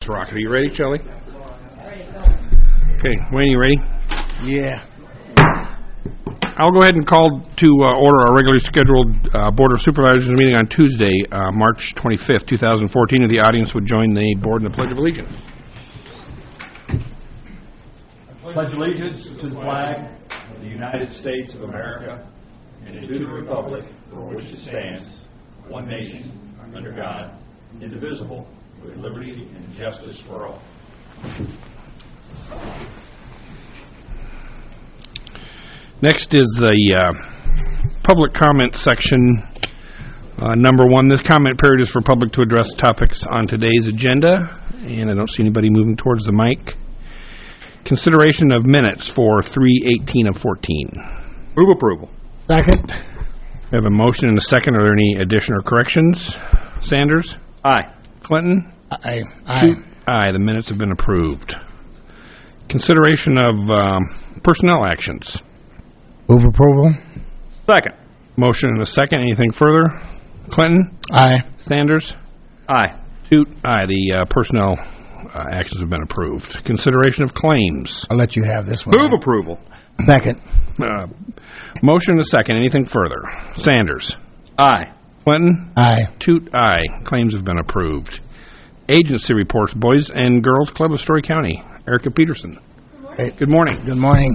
rocket. Are you ready, Shelley? Okay, Wayne, you ready? Yeah. I'll go ahead and call to order our regularly scheduled Board of Supervisors meeting on Tuesday, March 25th, 2014. And the audience would join the board in the Pledge of Allegiance. I pledge allegiance to the flag of the United States of America and to the republic for which it stands, one nation, under God, indivisible, with liberty and justice for all. Next is the public comment section. Number one, this comment period is for public to address topics on today's agenda, and I don't see anybody moving towards the mic. Consideration of minutes for 3/18 of 14. Move approval. Second. We have a motion and a second. Are there any addition or corrections? Sanders? Aye. Clinton? Aye. Aye. The minutes have been approved. Consideration of personnel actions. Move approval. Second. Motion and a second. Anything further? Clinton? Aye. Sanders? Aye. Toot? Aye. The personnel actions have been approved. Consideration of claims. I'll let you have this one. Move approval. Second. Motion and a second. Anything further? Sanders? Aye. Clinton? Aye. Toot? Aye. Claims have been approved. Agency reports. Boys and Girls Club of Story County. Erica Peterson. Good morning. Good morning.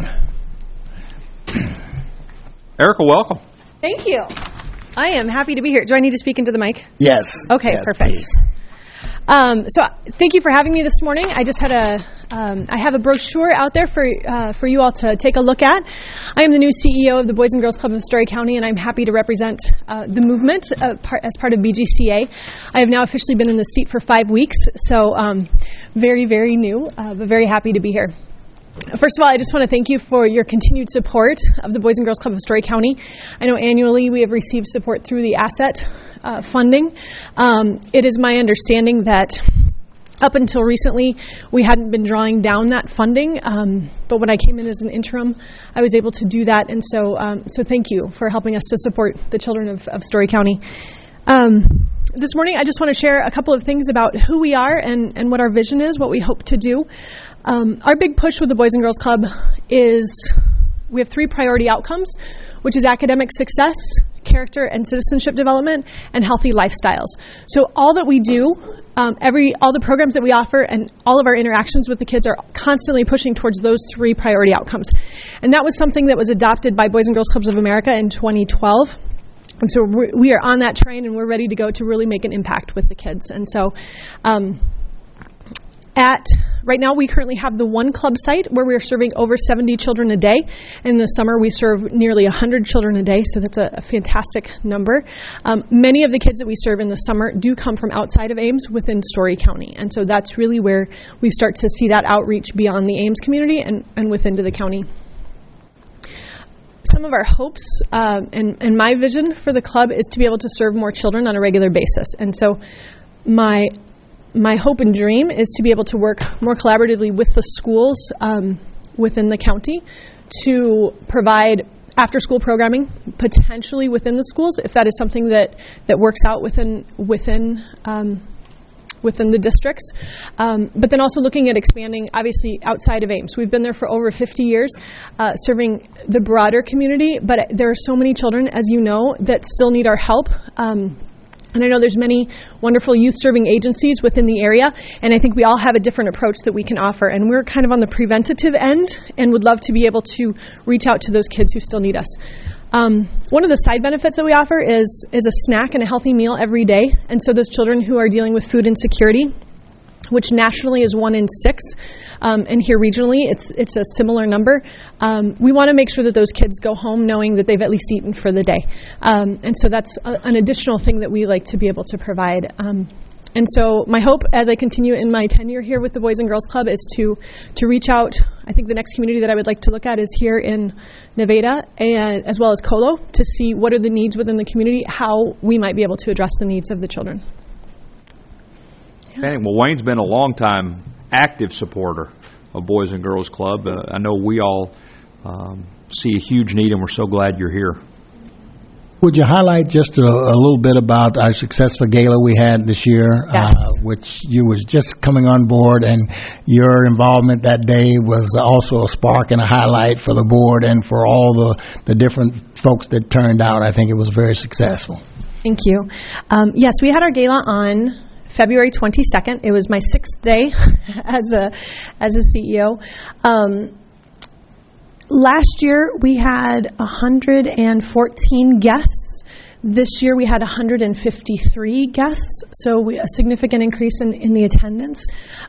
Erica, welcome. Thank you. I am happy to be here. Do I need to speak into the mic? Yes. Okay, yes, perfect. Please. So thank you for having me this morning. I just had I have a brochure out there for you all to take a look at. I am the new CEO of the Boys and Girls Club of Story County, and I'm happy to represent the movement as part of BGCA. I have now officially been in the seat for 5 weeks, so very, very new, but very happy to be here. First of all, I just want to thank you for your continued support of the Boys and Girls Club of Story County. I know annually we have received support through the asset funding. It is my understanding that up until recently we hadn't been drawing down that funding, but when I came in as an interim, I was able to do that, and so thank you for helping us to support the children of Story County. This morning, I just want to share a couple of things about who we are and what our vision is, what we hope to do. Our big push with the Boys and Girls Club is we have 3 priority outcomes, which is academic success, character and citizenship development, and healthy lifestyles. So all that we do, all the programs that we offer and all of our interactions with the kids are constantly pushing towards those 3 priority outcomes. And that was something that was adopted by Boys and Girls Clubs of America in 2012. And so we are on that train, and we're ready to go to really make an impact with the kids. And so right now, we currently have the one club site where we are serving over 70 children a day. In the summer, we serve nearly 100 children a day, so that's a fantastic number. Many of the kids that we serve in the summer do come from outside of Ames within Story County, and so that's really where we start to see that outreach beyond the Ames community and within to the county. Some of our hopes and my vision for the club is to be able to serve more children on a regular basis, and so my hope and dream is to be able to work more collaboratively with the schools within the county to provide after-school programming, potentially within the schools, if that is something that works out within the districts. But then also looking at expanding, obviously, outside of Ames. We've been there for over 50 years, serving the broader community, but there are so many children, as you know, that still need our help. And I know there's many wonderful youth-serving agencies within the area, and I think we all have a different approach that we can offer. And we're kind of on the preventative end and would love to be able to reach out to those kids who still need us. One of the side benefits that we offer is a snack and a healthy meal every day. And so those children who are dealing with food insecurity, which nationally is 1 in 6, and here regionally it's a similar number. We want to make sure that those kids go home knowing that they've at least eaten for the day. And so that's an additional thing that we like to be able to provide. And so my hope as I continue in my tenure here with the Boys and Girls Club is to reach out. I think the next community that I would like to look at is here in Nevada, and as well as Colo, to see what are the needs within the community, how we might be able to address the needs of the children. Well, Wayne's been a long-time active supporter of Boys and Girls Club. I know we all see a huge need, and we're so glad you're here. Would you highlight just a little bit about our successful gala we had this year, Yes. which you was just coming on board, and your involvement that day was also a spark and a highlight for the board and for all the different folks that turned out. I think it was very successful. Thank you. Yes, we had our gala on February 22nd. It was my 6th day as a CEO. Last year we had 114 guests. This year we had 153 guests, so a significant increase in the attendance.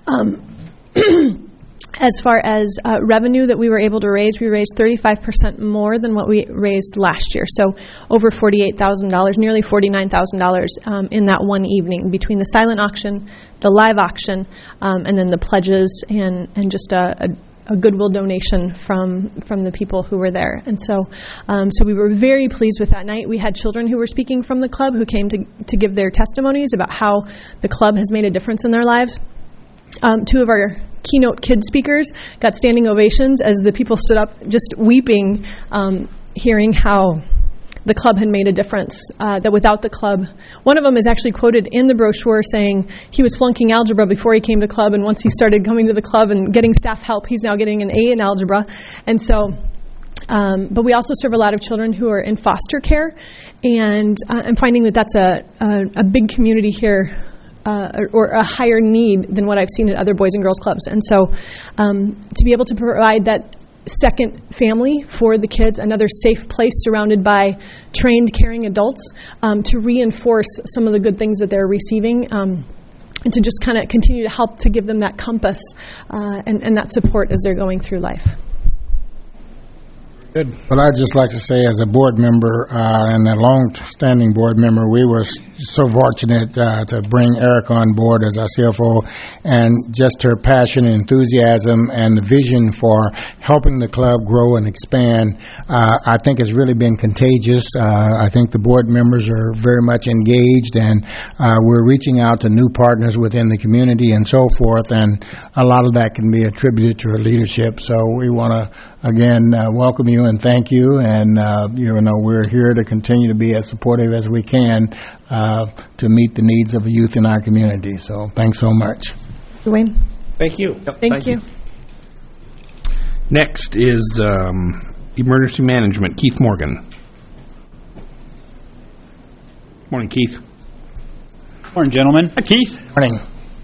As far as revenue that we were able to raise, we raised 35% more than what we raised last year. So over $48,000, nearly $49,000 in that one evening between the silent auction, the live auction, and then the pledges and just a goodwill donation from the people who were there. And so we were very pleased with that night. We had children who were speaking from the club who came to give their testimonies about how the club has made a difference in their lives. Two of our keynote kid speakers got standing ovations as the people stood up just weeping, hearing how the club had made a difference, that without the club, one of them is actually quoted in the brochure saying he was flunking algebra before he came to club, and once he started coming to the club and getting staff help, he's now getting an A in algebra. And so, but we also serve a lot of children who are in foster care, and I'm finding that that's a big community here, or a higher need than what I've seen at other Boys and Girls Clubs. And so to be able to provide that second family for the kids, another safe place surrounded by trained, caring adults, to reinforce some of the good things that they're receiving, and to just kind of continue to help to give them that compass and that support as they're going through life. Good. Well, I'd just like to say, as a board member and a long-standing board member, we were so fortunate to bring Erica on board as our CFO, and just her passion and enthusiasm and the vision for helping the club grow and expand, I think has really been contagious. I think the board members are very much engaged, and we're reaching out to new partners within the community and so forth, and a lot of that can be attributed to her leadership. So we want to again welcome you and thank you, and we're here to continue to be as supportive as we can to meet the needs of the youth in our community. So thanks so much. Dwayne. Thank you. Thank you. Next is emergency management, Keith Morgan. Morning, Keith. Morning, gentlemen. Hi, Keith. Morning.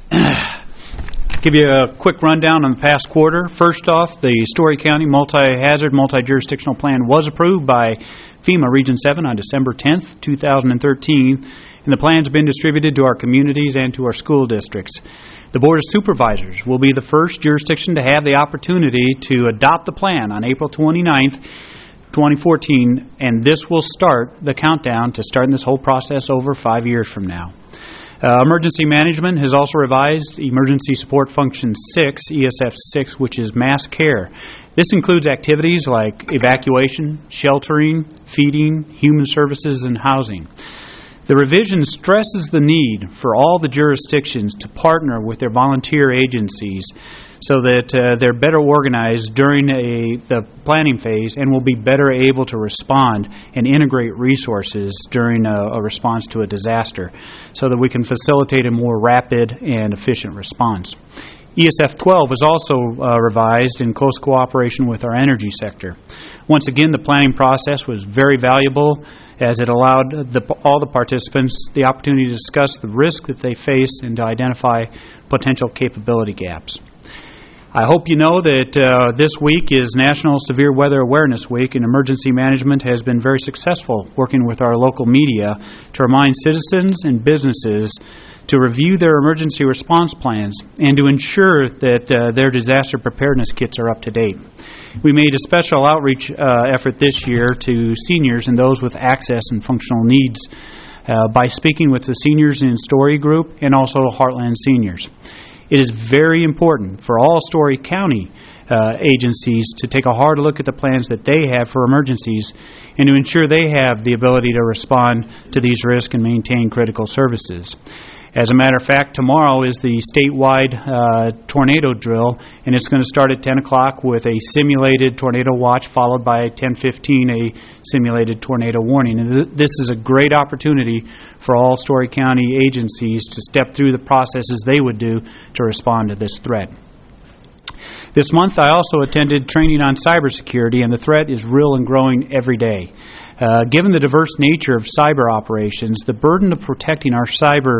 Give you a quick rundown on the past quarter. First off, the Story County Multi-Hazard, Multi-Jurisdictional Plan was approved by FEMA Region 7 on December 10th, 2013, and the plan's been distributed to our communities and to our school districts. The Board of Supervisors will be the first jurisdiction to have the opportunity to adopt the plan on April 29th, 2014, and this will start the countdown to starting this whole process over 5 years from now. Emergency Management has also revised Emergency Support Function 6, ESF 6, which is mass care. This includes activities like evacuation, sheltering, feeding, human services, and housing. The revision stresses the need for all the jurisdictions to partner with their volunteer agencies so that they're better organized during the planning phase and will be better able to respond and integrate resources during a response to a disaster so that we can facilitate a more rapid and efficient response. ESF 12 was also revised in close cooperation with our energy sector. Once again, the planning process was very valuable as it allowed all the participants the opportunity to discuss the risk that they face and to identify potential capability gaps. I hope you know that this week is National Severe Weather Awareness Week, and Emergency Management has been very successful working with our local media to remind citizens and businesses to review their emergency response plans and to ensure that their disaster preparedness kits are up to date. We made a special outreach effort this year to seniors and those with access and functional needs by speaking with the Seniors in Story group and also Heartland Seniors. It is very important for all Story County agencies to take a hard look at the plans that they have for emergencies and to ensure they have the ability to respond to these risks and maintain critical services. As a matter of fact, tomorrow is the statewide tornado drill, and it's going to start at 10 o'clock with a simulated tornado watch, followed by 10:15 a simulated tornado warning. And this is a great opportunity for all Story County agencies to step through the processes they would do to respond to this threat. This month, I also attended training on cybersecurity, and the threat is real and growing every day. Given the diverse nature of cyber operations, the burden of protecting our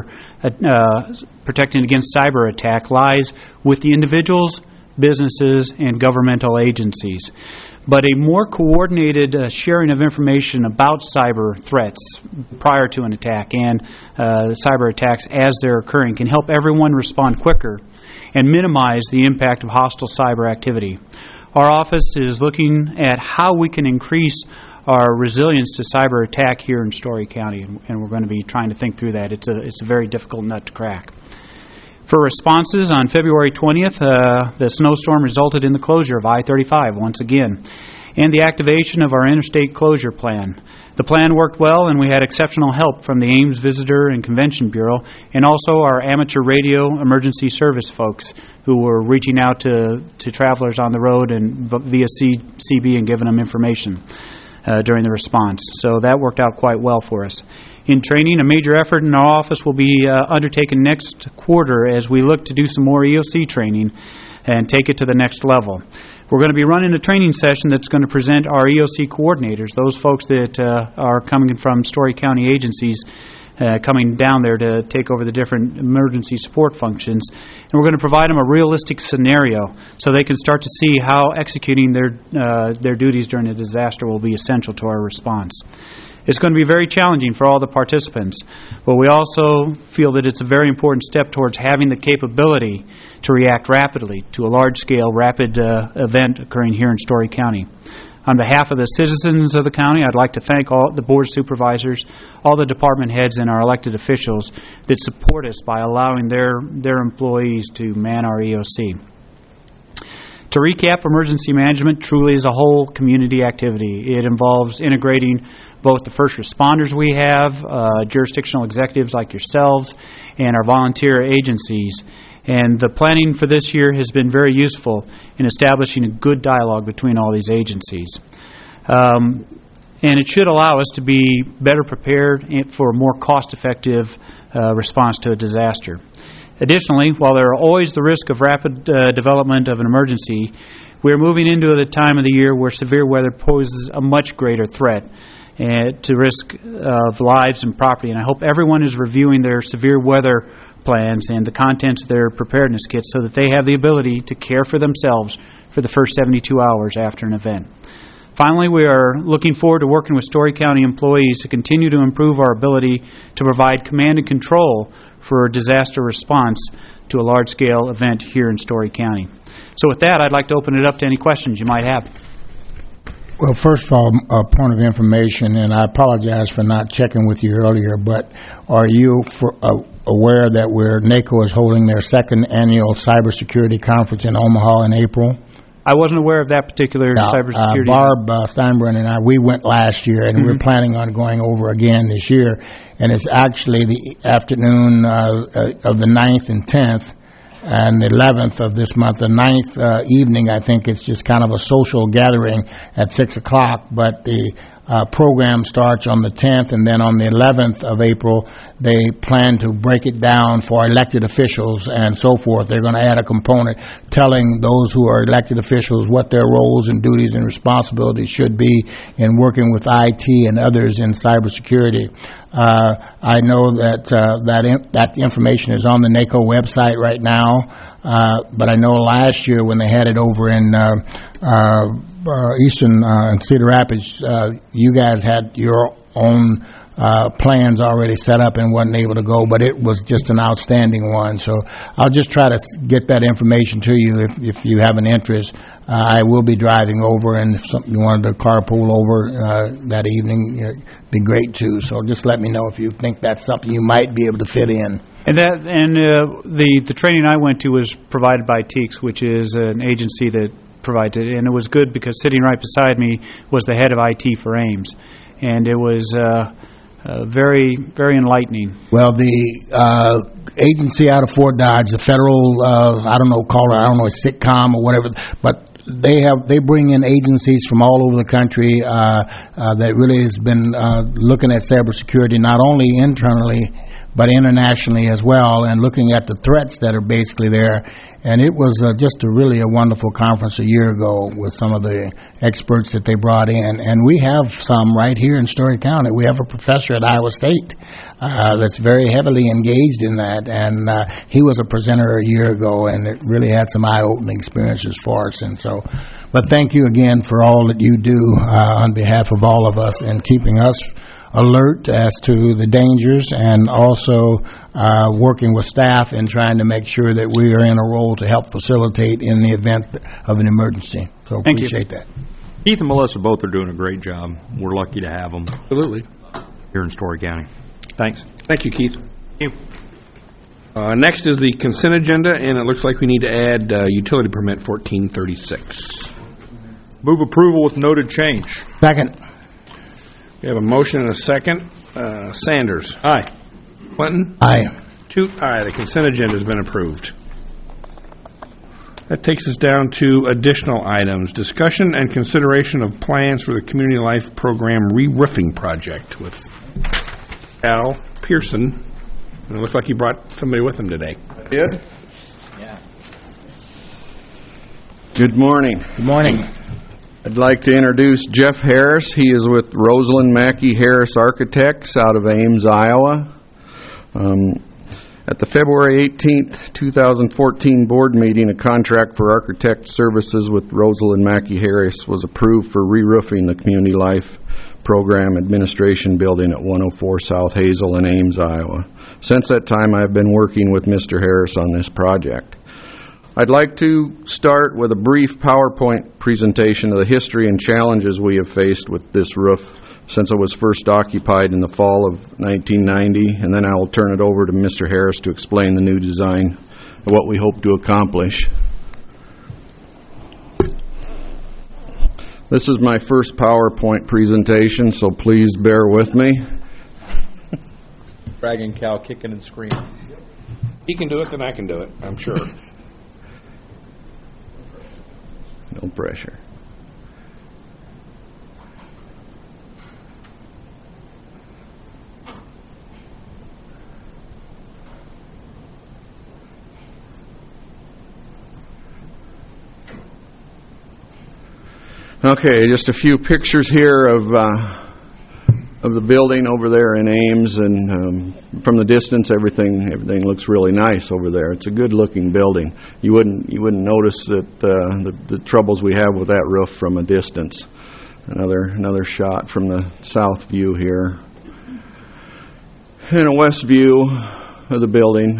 protecting against cyber attack lies with the individuals, businesses, and governmental agencies. But a more coordinated sharing of information about cyber threats prior to an attack and cyber attacks as they're occurring can help everyone respond quicker and minimize the impact of hostile cyber activity. Our office is looking at how we can increase our resilience to cyber attack here in Story County, and we're going to be trying to think through that. It's a very difficult nut to crack. For responses, on February 20th, the snowstorm resulted in the closure of I-35 once again, and the activation of our interstate closure plan. The plan worked well, and we had exceptional help from the Ames Visitor and Convention Bureau, and also our amateur radio emergency service folks who were reaching out to travelers on the road and via CB and giving them information during the response. So that worked out quite well for us. In training, a major effort in our office will be undertaken next quarter as we look to do some more EOC training and take it to the next level. We're going to be running a training session that's going to present our EOC coordinators, those folks that are coming from Story County agencies, coming down there to take over the different emergency support functions. And we're going to provide them a realistic scenario so they can start to see how executing their duties during a disaster will be essential to our response. It's going to be very challenging for all the participants, but we also feel that it's a very important step towards having the capability to react rapidly to a large-scale, rapid event occurring here in Story County. On behalf of the citizens of the county, I'd like to thank all the board supervisors, all the department heads, and our elected officials that support us by allowing their employees to man our EOC. To recap, emergency management truly is a whole community activity. It involves integrating both the first responders we have, jurisdictional executives like yourselves, and our volunteer agencies. And the planning for this year has been very useful in establishing a good dialogue between all these agencies. And it should allow us to be better prepared for a more cost-effective response to a disaster. Additionally, while there are always the risk of rapid development of an emergency, we are moving into the time of the year where severe weather poses a much greater threat to risk of lives and property. And I hope everyone is reviewing their severe weather plans and the contents of their preparedness kits so that they have the ability to care for themselves for the first 72 hours after an event. Finally, we are looking forward to working with Story County employees to continue to improve our ability to provide command and control for a disaster response to a large-scale event here in Story County. So with that, I'd like to open it up to any questions you might have. Well, first of all, a point of information, and I apologize for not checking with you earlier, but are you aware that NACO is holding their second annual cybersecurity conference in Omaha in April? I wasn't aware of that particular cybersecurity. Barb Steinbrunn and we went last year, and we're planning on going over again this year. And it's actually the afternoon of the 9th and 10th and the 11th of this month. The 9th evening, I think it's just kind of a social gathering at 6 o'clock, but the program starts on the 10th, and then on the 11th of April, they plan to break it down for elected officials and so forth. They're going to add a component telling those who are elected officials what their roles and duties and responsibilities should be in working with IT and others in cybersecurity. I know that that information is on the NACO website right now, but I know last year when they had it over in Eastern Cedar Rapids, you guys had your own plans already set up and wasn't able to go, but it was just an outstanding one. So I'll just try to get that information to you if you have an interest. I will be driving over, and if you wanted to carpool over that evening, it'd be great too. So just let me know if you think that's something you might be able to fit in. And the training I went to was provided by TEACS, which is an agency that provides it, and it was good because sitting right beside me was the head of IT for Ames, and it was very, very enlightening. Well, the agency out of Fort Dodge, the federal, I don't know, call it, I don't know, sitcom or whatever, but they bring in agencies from all over the country that really has been looking at cybersecurity not only internally but internationally as well, and looking at the threats that are basically there. And it was just really a wonderful conference a year ago with some of the experts that they brought in. And we have some right here in Story County. We have a professor at Iowa State that's very heavily engaged in that, and he was a presenter a year ago, and it really had some eye-opening experiences for us. And so, but thank you again for all that you do on behalf of all of us and keeping us alert as to the dangers, and also working with staff and trying to make sure that we are in a role to help facilitate in the event of an emergency. So Thank you. appreciate that. Keith and Melissa both are doing a great job. We're lucky to have them Absolutely. here in Story County. Thanks. Thank you, Keith. Thank you. Next is the consent agenda, and it looks like we need to add utility permit 1436. Move approval with noted change. Second. We have a motion and a second. Sanders. Aye. Clinton. Aye. Toot. Aye. The consent agenda has been approved. That takes us down to additional items. Discussion and consideration of plans for the Community Life Program re-roofing project with Al Pearson. And it looks like he brought somebody with him today. Did? Good morning. Good morning. I'd like to introduce Jeff Harris. He is with Rosalind Mackey Harris Architects out of Ames, Iowa. At the February 18th, 2014 board meeting, a contract for architect services with Rosalind Mackey Harris was approved for re-roofing the Community Life Program Administration Building at 104 South Hazel in Ames, Iowa. Since that time, I've been working with Mr. Harris on this project. I'd like to start with a brief PowerPoint presentation of the history and challenges we have faced with this roof since it was first occupied in the fall of 1990, and then I will turn it over to Mr. Harris to explain the new design and what we hope to accomplish. This is my first PowerPoint presentation, so please bear with me. Dragging cow kicking and screaming. He can do it, then I can do it, I'm sure. No pressure. Okay, just a few pictures here of the building over there in Ames, and from the distance, everything looks really nice over there. It's a good-looking building. You wouldn't notice that the troubles we have with that roof from a distance. Another shot from the south view here, and a west view of the building.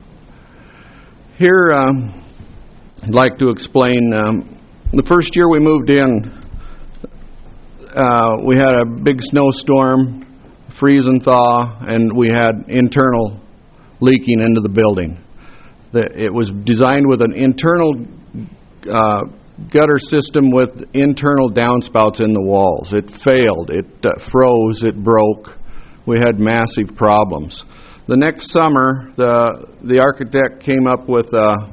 Here, I'd like to explain. The first year we moved in, we had a big snowstorm, freeze and thaw, and we had internal leaking into the building. It was designed with an internal gutter system with internal downspouts in the walls. It failed. It froze. It broke. We had massive problems. The next summer, the architect came up with a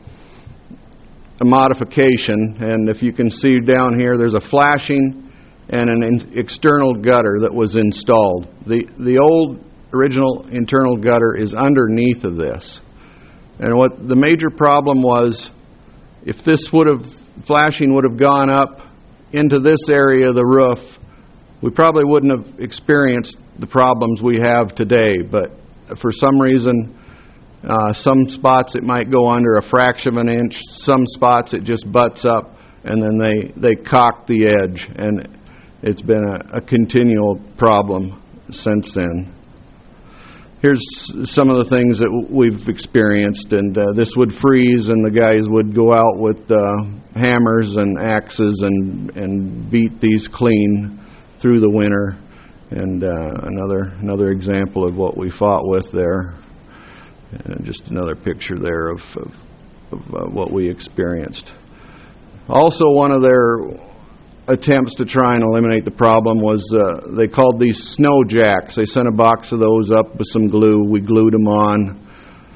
modification, and if you can see down here, there's a flashing and an external gutter that was installed. The old original internal gutter is underneath of this, and what the major problem was, if this flashing would have gone up into this area of the roof, we probably wouldn't have experienced the problems we have today. But for some reason, some spots it might go under a fraction of an inch, some spots it just butts up, and then they cock the edge, and it's been a continual problem since then. Here's some of the things that we've experienced, and this would freeze, and the guys would go out with hammers and axes and beat these clean through the winter. And another example of what we fought with there. Just another picture there of what we experienced. Also, one of their attempts to try and eliminate the problem was they called these snow jacks. They sent a box of those up with some glue. We glued them on.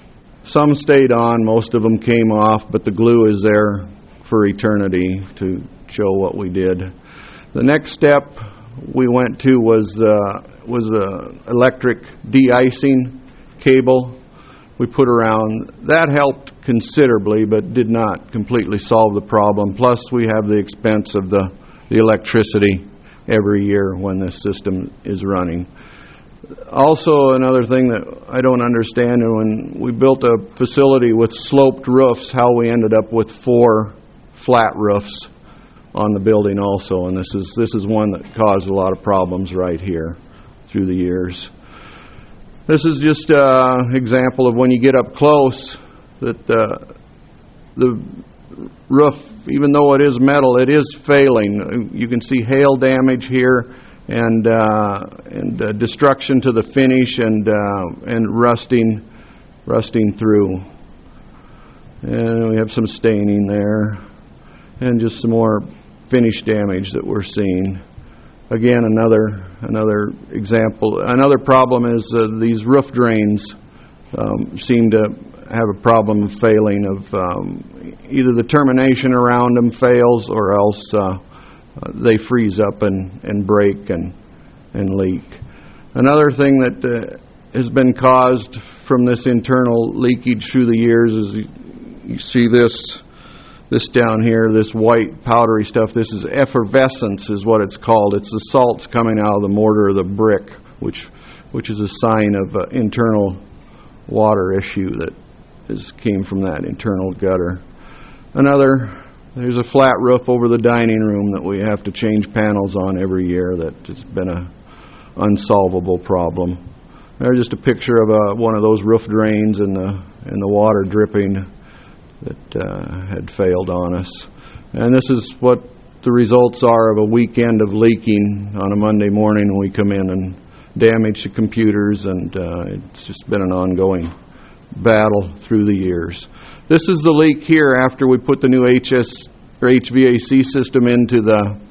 Some stayed on, most of them came off, but the glue is there for eternity to show what we did. The next step we went to was electric de-icing cable we put around. That helped considerably, but did not completely solve the problem. Plus, we have the expense of the electricity every year when this system is running. Also, another thing that I don't understand, and when we built a facility with sloped roofs, how we ended up with 4 flat roofs on the building also, and this is one that caused a lot of problems right here through the years. This is just an example of when you get up close that the roof, even though it is metal, it is failing. You can see hail damage here and destruction to the finish and rusting through. And we have some staining there and just some more finish damage that we're seeing. Again, another example. Another problem is these roof drains seem to have a problem of failing, of either the termination around them fails or else they freeze up and break and leak. Another thing that has been caused from this internal leakage through the years is you see this down here, this white powdery stuff. This is effervescence is what it's called. It's the salts coming out of the mortar of the brick, which is a sign of internal water issue that came from that internal gutter. There's a flat roof over the dining room that we have to change panels on every year. That has been a unsolvable problem. There's just a picture of one of those roof drains and the water dripping that had failed on us. And this is what the results are of a weekend of leaking on a Monday morning when we come in and damage the computers, and it's just been an ongoing battle through the years. This is the leak here after we put the new HVAC system into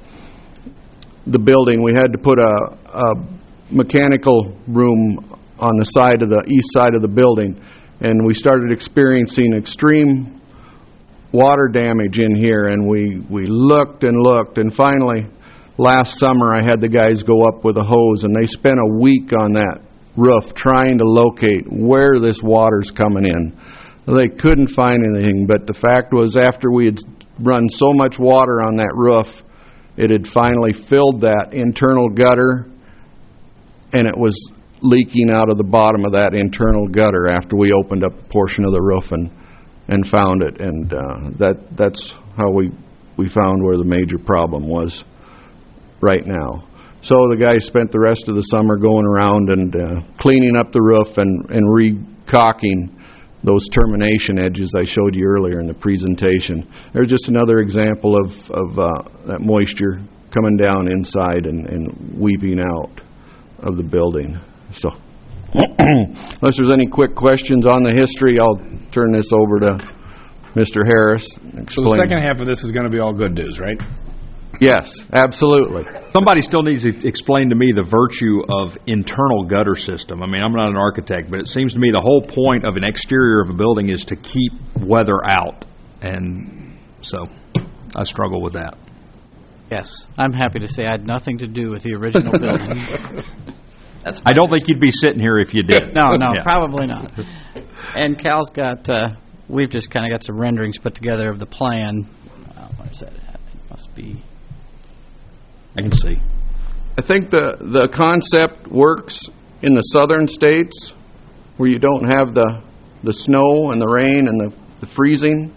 the building. We had to put a mechanical room on the side of the east side of the building, and we started experiencing extreme water damage in here, and we looked and looked, and finally last summer I had the guys go up with a hose, and they spent a week on that roof trying to locate where this water's coming in. They couldn't find anything, but the fact was after we had run so much water on that roof, it had finally filled that internal gutter, and it was leaking out of the bottom of that internal gutter after we opened up a portion of the roof and found it, and that's how we found where the major problem was right now. So the guys spent the rest of the summer going around and cleaning up the roof and re-caulking those termination edges I showed you earlier in the presentation. There's just another example of that moisture coming down inside and weeping out of the building. So unless there's any quick questions on the history, I'll turn this over to Mr. Harris. So the second half of this is going to be all good news, right? Yes, absolutely. Somebody still needs to explain to me the virtue of internal gutter system. I mean, I'm not an architect, but it seems to me the whole point of an exterior of a building is to keep weather out. And so I struggle with that. Yes, I'm happy to say I had nothing to do with the original building. I don't think you'd be sitting here if you did. No, Yeah. probably not. And Cal's got, we've just kind of got some renderings put together of the plan. Where's that at? It must be... I can see. I think the concept works in the southern states where you don't have the snow and the rain and the freezing.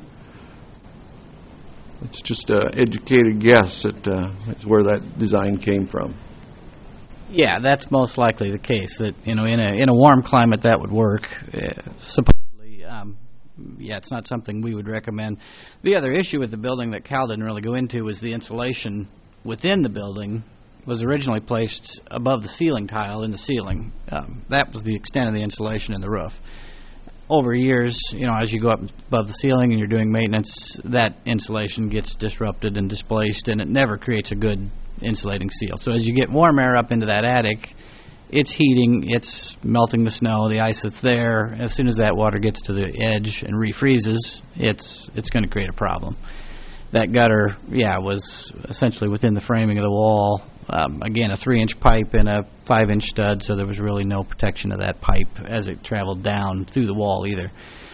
It's just an educated guess at it's where that design came from. Yeah, that's most likely the case. That in a warm climate that would work. Supposedly, it's not something we would recommend. The other issue with the building that Cal didn't really go into was the insulation within the building was originally placed above the ceiling tile in the ceiling. That was the extent of the insulation in the roof. Over years, as you go up above the ceiling and you're doing maintenance, that insulation gets disrupted and displaced, and it never creates a good insulating seal. So as you get warm air up into that attic, it's heating, it's melting the snow, the ice that's there. As soon as that water gets to the edge and refreezes, it's going to create a problem. That gutter, was essentially within the framing of the wall. Again, a 3-inch pipe and a 5-inch stud, so there was really no protection of that pipe as it traveled down through the wall either.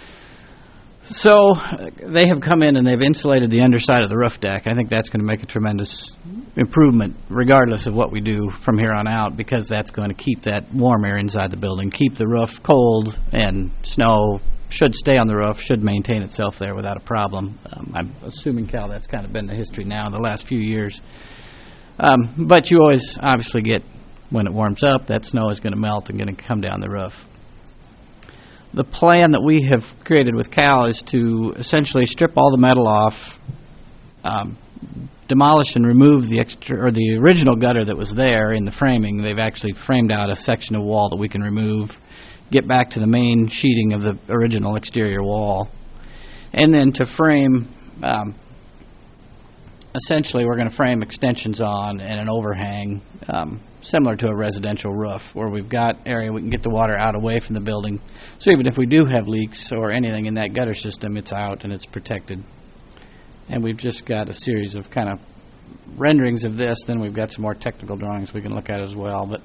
So they have come in and they've insulated the underside of the roof deck. I think that's going to make a tremendous improvement regardless of what we do from here on out, because that's going to keep that warm air inside the building, keep the roof cold, and snow should stay on the roof, should maintain itself there without a problem. I'm assuming, Cal, that's kind of been the history now in the last few years. But you always obviously get, when it warms up, that snow is going to melt and going to come down the roof. The plan that we have created with Cal is to essentially strip all the metal off, demolish and remove the original gutter that was there in the framing. They've actually framed out a section of wall that we can remove, get back to the main sheeting of the original exterior wall, and then to frame, essentially we're going to frame extensions on and an overhang, similar to a residential roof, where we've got area we can get the water out away from the building. So even if we do have leaks or anything in that gutter system, it's out and it's protected. And we've just got a series of kind of renderings of this. Then we've got some more technical drawings we can look at as well. But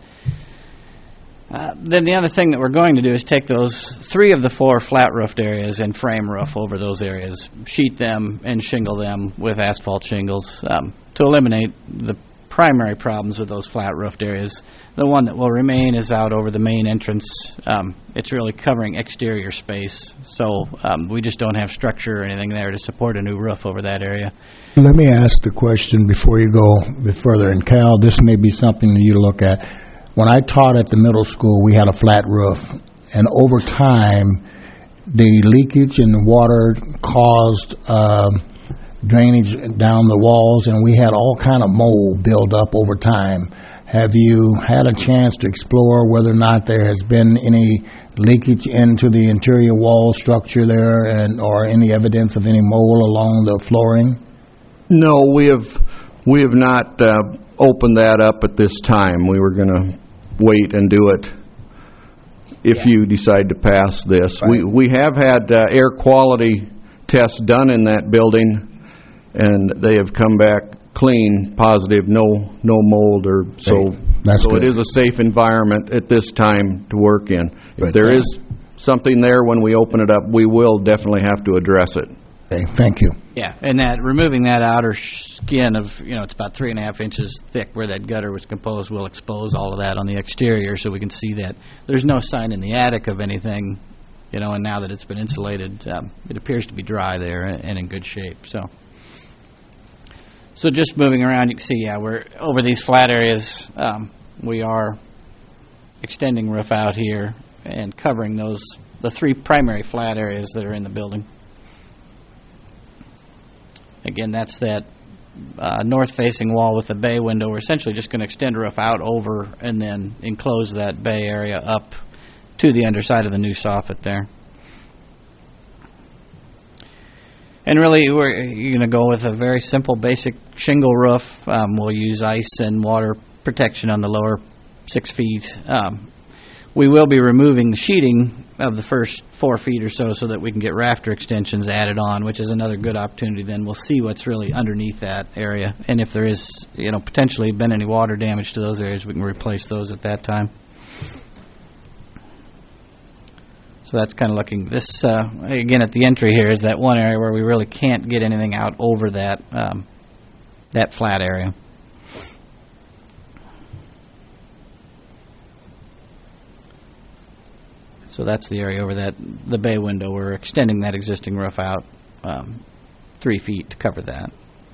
then the other thing that we're going to do is take those 3 of the 4 flat-roofed areas and frame roof over those areas, sheet them and shingle them with asphalt shingles to eliminate the primary problems with those flat-roofed areas. The one that will remain is out over the main entrance. It's really covering exterior space, so we just don't have structure or anything there to support a new roof over that area. Let me ask the question before you go a bit further. And Cal, this may be something that you look at. When I taught at the middle school, we had a flat roof, and over time, the leakage in the water caused drainage down the walls, and we had all kind of mold build up over time. Have you had a chance to explore whether or not there has been any leakage into the interior wall structure there, or any evidence of any mold along the flooring? No, we have not opened that up at this time. We were going to wait and do it if you decide to pass this. Right. We have had air quality tests done in that building, and they have come back clean, positive, no mold, or so. That's so good. It is a safe environment at this time to work in. Good. If there is something there when we open it up, we will definitely have to address it. Okay, thank you. Yeah, and removing that outer skin of, it's about 3.5 inches thick where that gutter was composed, will expose all of that on the exterior, so we can see that there's no sign in the attic of anything, and now that it's been insulated, it appears to be dry there and in good shape. So just moving around, you can see, we're over these flat areas. We are extending roof out here and covering the 3 primary flat areas that are in the building. Again, that's that north-facing wall with the bay window. We're essentially just going to extend a roof out over and then enclose that bay area up to the underside of the new soffit there. And really, we're going to go with a very simple, basic shingle roof. We'll use ice and water protection on the lower 6 feet. We will be removing the sheeting of the first 4 feet or so that we can get rafter extensions added on, which is another good opportunity. Then we'll see what's really underneath that area. And if there is, potentially been any water damage to those areas, we can replace those at that time. So that's kind of looking, this, again, at the entry here is that one area where we really can't get anything out over that, that flat area. So that's the area over the bay window. We're extending that existing roof out 3 feet to cover that.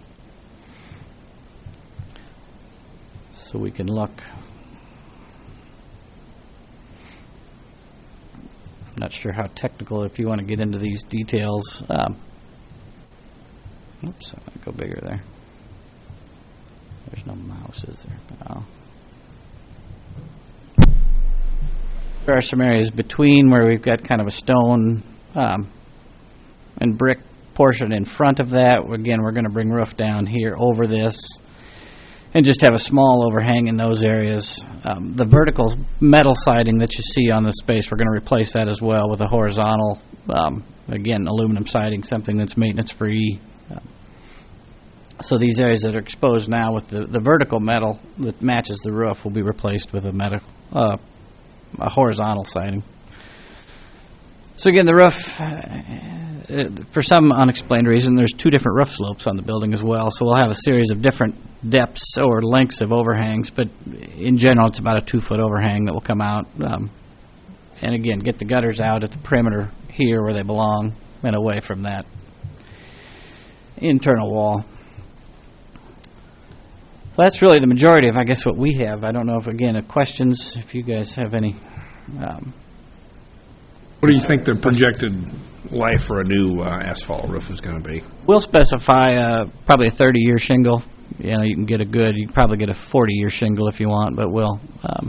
So we can look. I'm not sure how technical, if you want to get into these details. Oops, I'm going to go bigger there. There's no mouse, is there? Oh. There are some areas between where we've got kind of a stone and brick portion in front of that. Again, we're going to bring roof down here over this. and just have a small overhang in those areas. The vertical metal siding that you see on the space, we're going to replace that as well with a horizontal, again, aluminum siding, something that's maintenance-free. So these areas that are exposed now with the vertical metal that matches the roof will be replaced with a horizontal siding. So again, the roof, for some unexplained reason, there's two different roof slopes on the building as well. So we'll have a series of different depths or lengths of overhangs, but in general, it's about a 2-foot overhang that will come out. And again, get the gutters out at the perimeter here where they belong and away from that internal wall. That's really the majority of, I guess, what we have. I don't know if, again, questions, if you guys have any. What do you think the projected life for a new asphalt roof is going to be? We'll specify probably a 30-year shingle. You know, you can probably get a 40-year shingle if you want, but we'll.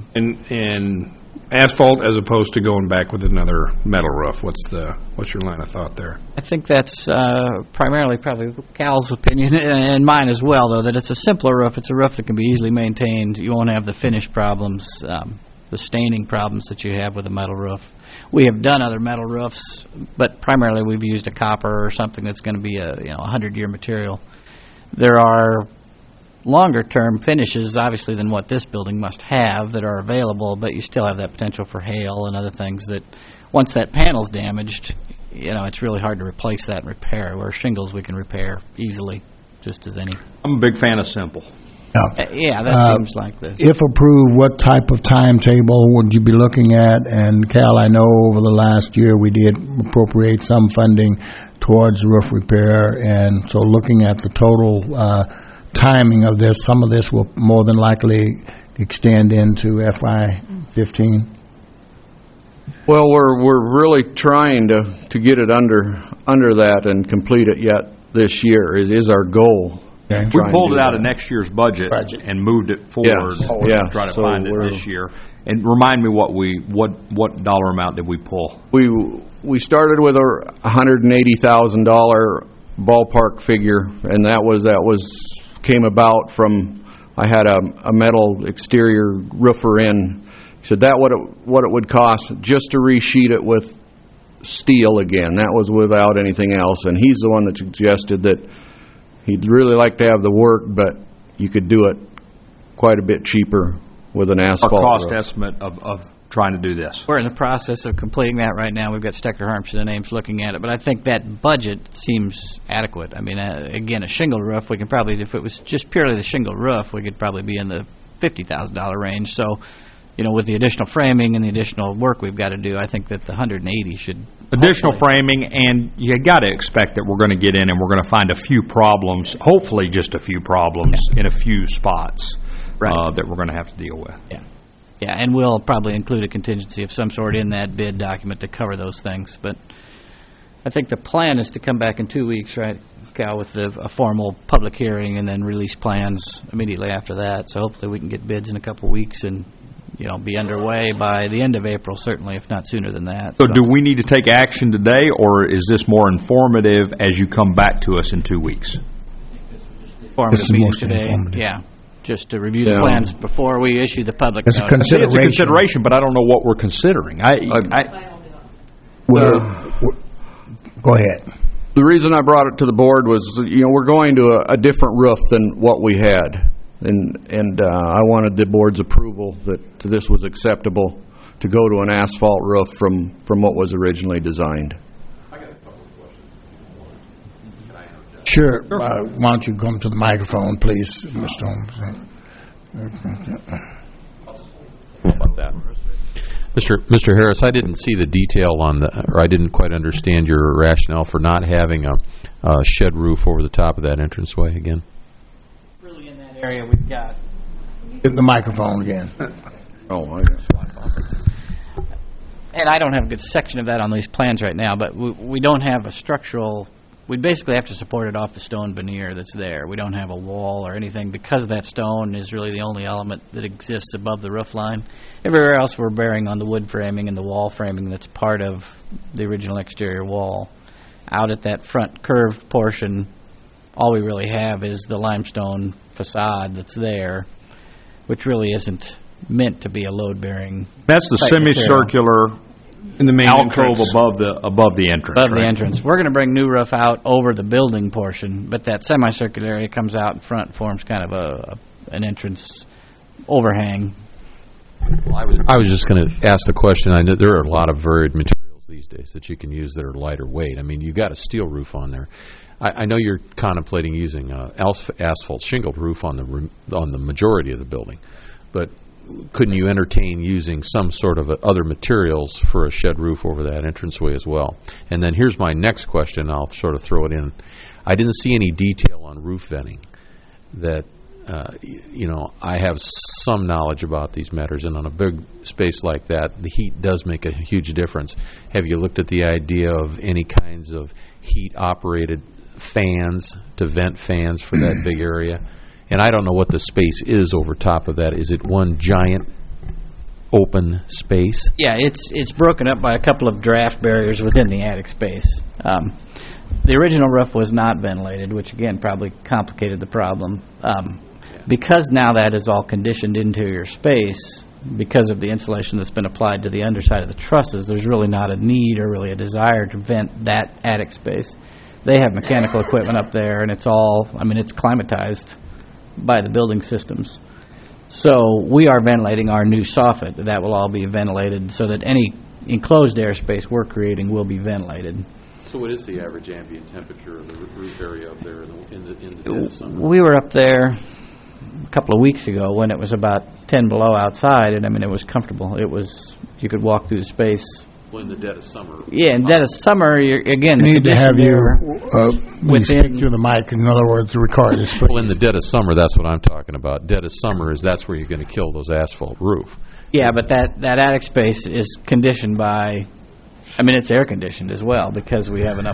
And asphalt as opposed to going back with another metal roof. What's your line of thought there? I think that's primarily probably Cal's opinion and mine as well, though, that it's a simpler roof. It's a roof that can be easily maintained. You won't have the finish problems, the staining problems that you have with a metal roof. We have done other metal roofs, but primarily we've used a copper or something that's going to be a 100-year material. There are longer-term finishes, obviously, than what this building must have that are available, but you still have that potential for hail and other things that once that panel's damaged, it's really hard to replace that and repair, where shingles we can repair easily, just as any. I'm a big fan of simple. Yeah, that seems like this. If approved, what type of timetable would you be looking at? And Cal, I know over the last year we did appropriate some funding towards roof repair, and so looking at the total timing of this, some of this will more than likely extend into FY15. Well, we're really trying to get it under that and complete it yet this year. It is our goal. Okay. We pulled it out of next year's budget and moved it forward. Yes. Try to find it this year. And remind me what dollar amount did we pull? We started with a $180,000 ballpark figure, and that came about from I had a metal exterior roofer in. He said that what it would cost just to resheet it with steel again. That was without anything else, and he's the one that suggested that he'd really like to have the work, but you could do it quite a bit cheaper with an asphalt Our cost roof. estimate of trying to do this. We're in the process of completing that right now. We've got Stecker Harmsen and Ames looking at it, but I think that budget seems adequate. I mean, again, a shingle roof, we can probably, if it was just purely the shingle roof, we could probably be in the $50,000 range. So, with the additional framing and the additional work we've got to do, I think that the 180 should... Additional framing, and you got to expect that we're going to get in and we're going to find a few problems, hopefully just a few problems in a few spots that we're going to have to deal with. Yeah, and we'll probably include a contingency of some sort in that bid document to cover those things. But I think the plan is to come back in 2 weeks, right, Cal, with a formal public hearing and then release plans immediately after that. So hopefully we can get bids in a couple weeks and be underway by the end of April, certainly, if not sooner than that. So do we need to take action today, or is this more informative as you come back to us in 2 weeks? Formative meeting today, just to review the plans before we issue the public notice. It's a consideration, but I don't know what we're considering. Go ahead. The reason I brought it to the board was, we're going to a different roof than what we had. And I wanted the board's approval that this was acceptable to go to an asphalt roof from what was originally designed. I got a couple of questions. Can I interject? Sure. Why don't you come to the microphone, please, Mr. Holmes? About that. Mr. Harris, I didn't see the detail or I didn't quite understand your rationale for not having a shed roof over the top of that entranceway again. Really in that area we've got. Get the microphone again. And I don't have a good section of that on these plans right now, but we don't have a structural... We basically have to support it off the stone veneer that's there. We don't have a wall or anything because that stone is really the only element that exists above the roof line. Everywhere else we're bearing on the wood framing and the wall framing that's part of the original exterior wall. Out at that front curved portion, all we really have is the limestone facade that's there, which really isn't meant to be a load-bearing. That's the type material. semicircular In the main alcove entrance. above the entrance, Above the right? entrance. We're going to bring new roof out over the building portion, but that semicircular area comes out in front, forms kind of an entrance overhang. I was just going to ask the question. I know there are a lot of varied materials these days that you can use that are lighter weight. I mean, you got a steel roof on there. I know you're contemplating using asphalt shingled roof on the majority of the building, but couldn't you entertain using some sort of other materials for a shed roof over that entranceway as well? And then here's my next question. I'll sort of throw it in. I didn't see any detail on roof venting. That I have some knowledge about these matters, and on a big space like that, the heat does make a huge difference. Have you looked at the idea of any kinds of heat-operated fans to vent fans for that big area? And I don't know what the space is over top of that. Is it one giant open space? Yeah, it's broken up by a couple of draft barriers within the attic space. The original roof was not ventilated, which again probably complicated the problem. Because now that is all conditioned interior space, because of the insulation that's been applied to the underside of the trusses, there's really not a need or really a desire to vent that attic space. They have mechanical equipment up there, and it's climatized by the building systems. So we are ventilating our new soffit. That will all be ventilated so that any enclosed airspace we're creating will be ventilated. So what is the average ambient temperature of the roof area up there in the dead of summer? We were up there a couple of weeks ago when it was about 10 below outside, and it was comfortable. You could walk through the space. Well, in the dead of summer. Yeah, in dead of summer, again, We need to have you within- speak through the mic. In other words, record this, please. Well, in the dead of summer, that's what I'm talking about. Dead of summer that's where you're going to kill those asphalt roof. Yeah, but that attic space is conditioned by, it's air conditioned as well because we have enough.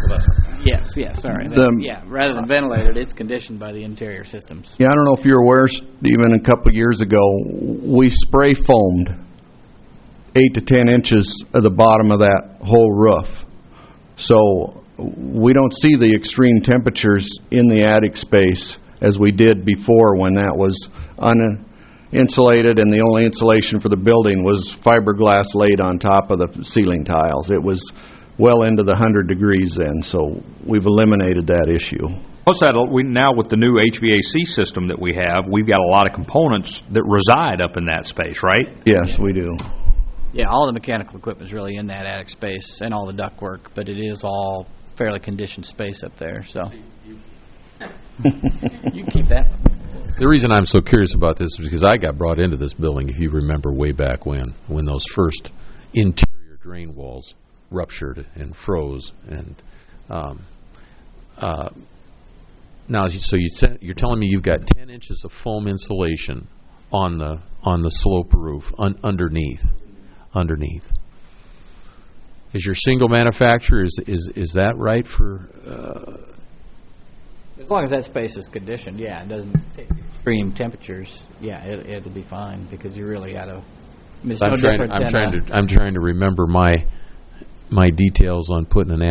Yes, sorry. Rather than ventilated, it's conditioned by the interior systems. Yeah, I don't know if you're aware, Stephen, a couple of years ago, we spray foamed 8 to 10 inches of the bottom of that whole roof. So we don't see the extreme temperatures in the attic space as we did before when that was uninsulated and the only insulation for the building was fiberglass laid on top of the ceiling tiles. It was well into the 100 degrees then, so we've eliminated that issue. Plus, now with the new HVAC system that we have, we've got a lot of components that reside up in that space, right? Yes, we do. Yeah, all the mechanical equipment is really in that attic space and all the ductwork, but it is all fairly conditioned space up there, so. You can keep that. The reason I'm so curious about this is because I got brought into this building, if you remember way back when those first interior drain walls ruptured and froze. And now, so you're telling me you've got 10 inches of foam insulation on the slope roof underneath. Is your single manufacturer, is that right for? As long as that space is conditioned, yeah, it doesn't take extreme temperatures, yeah, it'll be fine because you're really out of. I'm trying to remember my details on putting a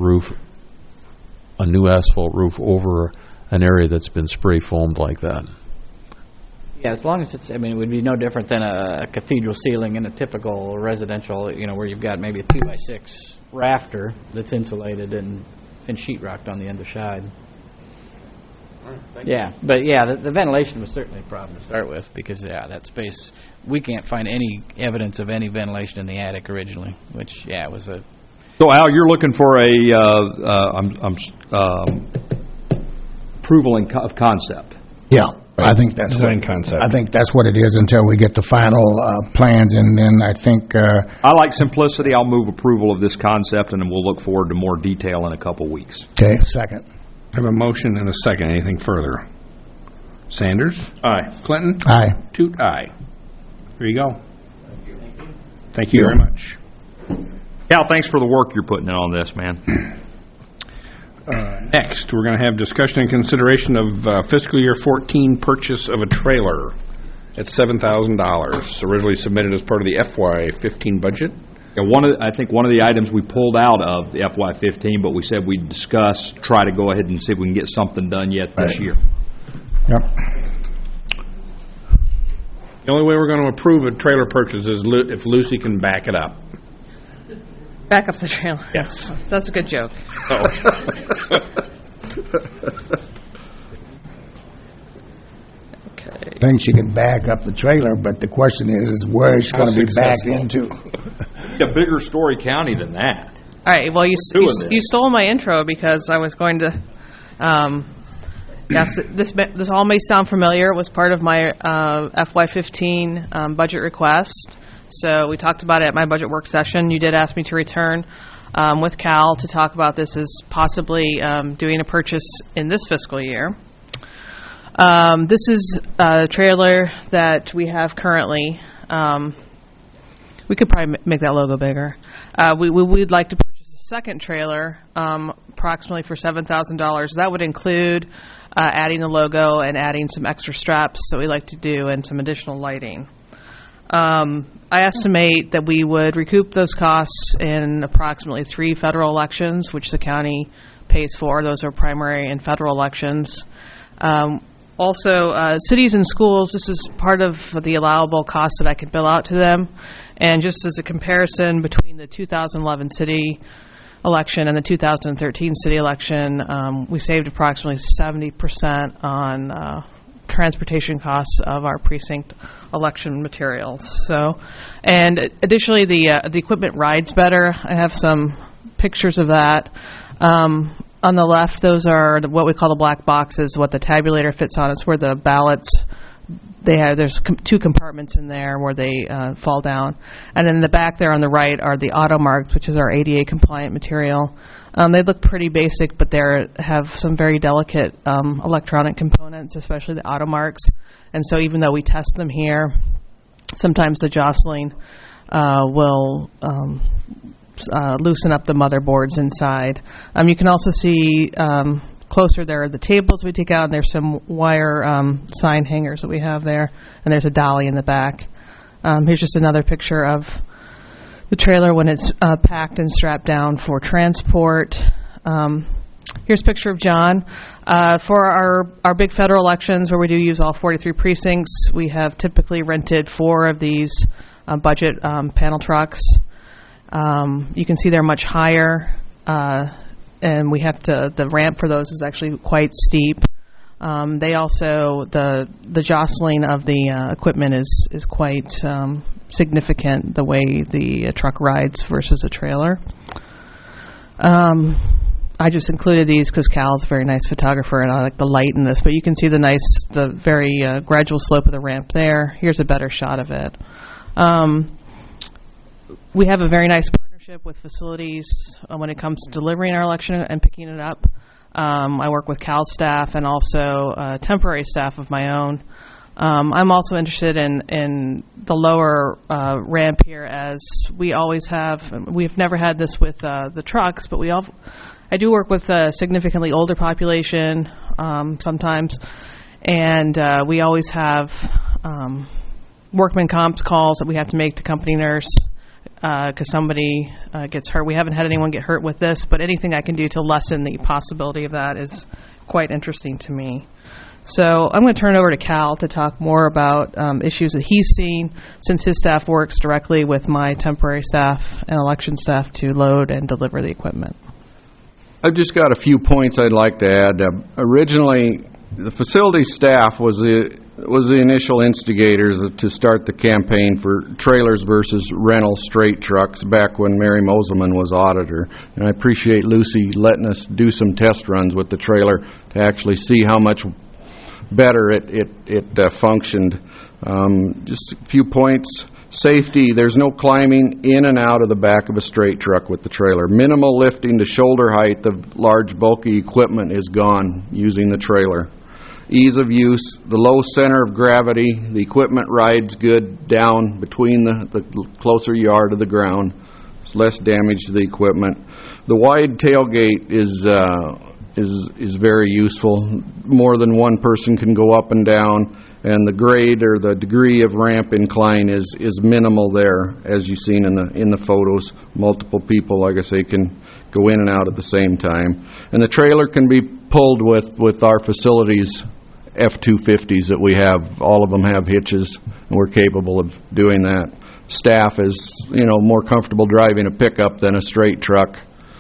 new asphalt roof over an area that's been spray foamed like that. Yeah, as long as it's, it would be no different than a cathedral ceiling in a typical residential, where you've got maybe a 2x6 rafter that's insulated and sheetrocked on the underside. Yeah, but the ventilation was certainly a problem to start with because, that space, we can't find any evidence of any ventilation in the attic originally, which, was a... So, Al, you're looking for approval of concept. Yeah, I think that's Design concept. I think that's what it is until we get the final plans, and then I think. I like simplicity. I'll move approval of this concept, and then we'll look forward to more detail in a couple weeks. Okay, second. I have a motion and a second. Anything further? Sanders? Aye. Clinton? Aye. Toot, aye. There you go. Thank you very much. Al, thanks for the work you're putting in on this, man. Next, we're going to have discussion and consideration of fiscal year 14 purchase of a trailer at $7,000, originally submitted as part of the FY15 budget. Yeah, I think one of the items we pulled out of the FY15, but we said we'd discuss, try to go ahead and see if we can get something done yet this year. Yep. The only way we're going to approve a trailer purchase is if Lucy can back it up. Back up the trailer. Yes. That's a good joke. Okay. I think she can back up the trailer, but the question is where it's going to be backed into. A bigger Story County than that. All right. Well, you Doing this. stole my intro because I was going to. Yes, this all may sound familiar. It was part of my FY15 budget request. So we talked about it at my budget work session. You did ask me to return with Cal to talk about this as possibly doing a purchase in this fiscal year. This is a trailer that we have currently. We could probably make that logo bigger. We'd like to purchase a second trailer, approximately for $7,000. That would include adding the logo and adding some extra straps that we like to do and some additional lighting. I estimate that we would recoup those costs in approximately 3 federal elections, which the county pays for. Those are primary and federal elections. Also, cities and schools, this is part of the allowable cost that I could bill out to them. And just as a comparison between the 2011 city election and the 2013 city election, we saved approximately 70% on transportation costs of our precinct election materials. So, and additionally, the equipment rides better. I have some pictures of that. On the left, those are what we call the black boxes, what the tabulator fits on. It's where the ballots, there's 2 compartments in there where they fall down. And then in the back there on the right are the auto marks, which is our ADA compliant material. They look pretty basic, but they have some very delicate electronic components, especially the auto marks. And so even though we test them here, sometimes the jostling will loosen up the motherboards inside. You can also see closer there are the tables we take out, and there's some wire sign hangers that we have there, and there's a dolly in the back. Here's just another picture of the trailer when it's packed and strapped down for transport. Here's a picture of John. For our big federal elections where we do use all 43 precincts, we have typically rented 4 of these budget panel trucks. You can see they're much higher, and we have the ramp for those is actually quite steep. They also, the jostling of the equipment is quite significant, the way the truck rides versus a trailer. I just included these because Cal's a very nice photographer, and I like the light in this, but you can see the very gradual slope of the ramp there. Here's a better shot of it. We have a very nice partnership with facilities when it comes to delivering our election and picking it up. I work with Cal staff and also temporary staff of my own. I'm also interested in the lower ramp here, as we always have. We've never had this with the trucks, but I do work with a significantly older population sometimes, and we always have workman comps calls that we have to make to company nurse because somebody gets hurt. We haven't had anyone get hurt with this, but anything I can do to lessen the possibility of that is quite interesting to me. So I'm going to turn it over to Cal to talk more about issues that he's seen, since his staff works directly with my temporary staff and election staff to load and deliver the equipment. I've just got a few points I'd like to add. Originally, the facility staff was the initial instigators to start the campaign for trailers versus rental straight trucks back when Mary Moselman was auditor. And I appreciate Lucy letting us do some test runs with the trailer to actually see how much better it functioned. Just a few points. Safety, there's no climbing in and out of the back of a straight truck with the trailer. Minimal lifting to shoulder height of large bulky equipment is gone using the trailer. Ease of use, the low center of gravity, the equipment rides good down between the closer you are to the ground. There's less damage to the equipment. The wide tailgate is very useful. More than one person can go up and down, and the grade or the degree of ramp incline is minimal there, as you've seen in the photos. Multiple people, like I say, can go in and out at the same time. And the trailer can be pulled with our facilities F-250s that we have. All of them have hitches, and we're capable of doing that. Staff is, more comfortable driving a pickup than a straight truck.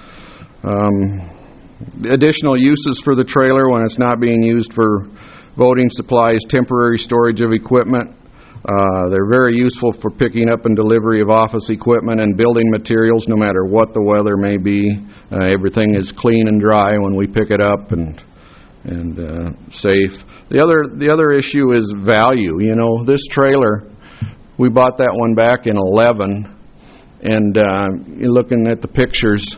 Additional uses for the trailer when it's not being used for voting supplies, temporary storage of equipment. They're very useful for picking up and delivery of office equipment and building materials, no matter what the weather may be. Everything is clean and dry when we pick it up and safe. The other issue is value. This trailer, we bought that one back in 11, and you're looking at the pictures.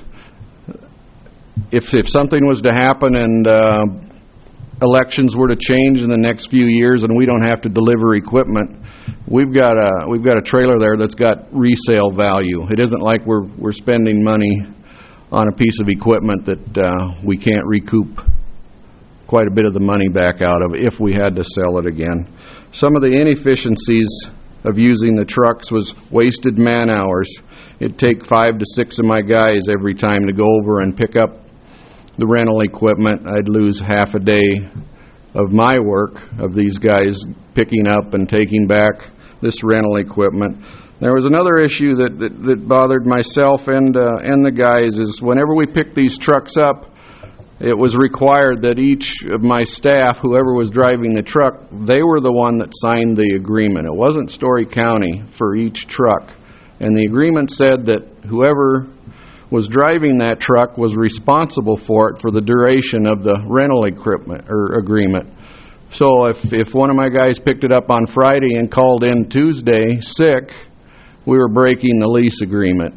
If something was to happen and elections were to change in the next few years and we don't have to deliver equipment, we've got a trailer there that's got resale value. It isn't like we're spending money on a piece of equipment that we can't recoup quite a bit of the money back out of if we had to sell it again. Some of the inefficiencies of using the trucks was wasted man hours. It'd take 5 to 6 of my guys every time to go over and pick up the rental equipment. I'd lose half a day of my work of these guys picking up and taking back this rental equipment. There was another issue that bothered myself and the guys is whenever we picked these trucks up, it was required that each of my staff, whoever was driving the truck, they were the one that signed the agreement. It wasn't Story County for each truck. And the agreement said that whoever was driving that truck was responsible for it for the duration of the rental equipment or agreement. So if one of my guys picked it up on Friday and called in Tuesday sick, we were breaking the lease agreement.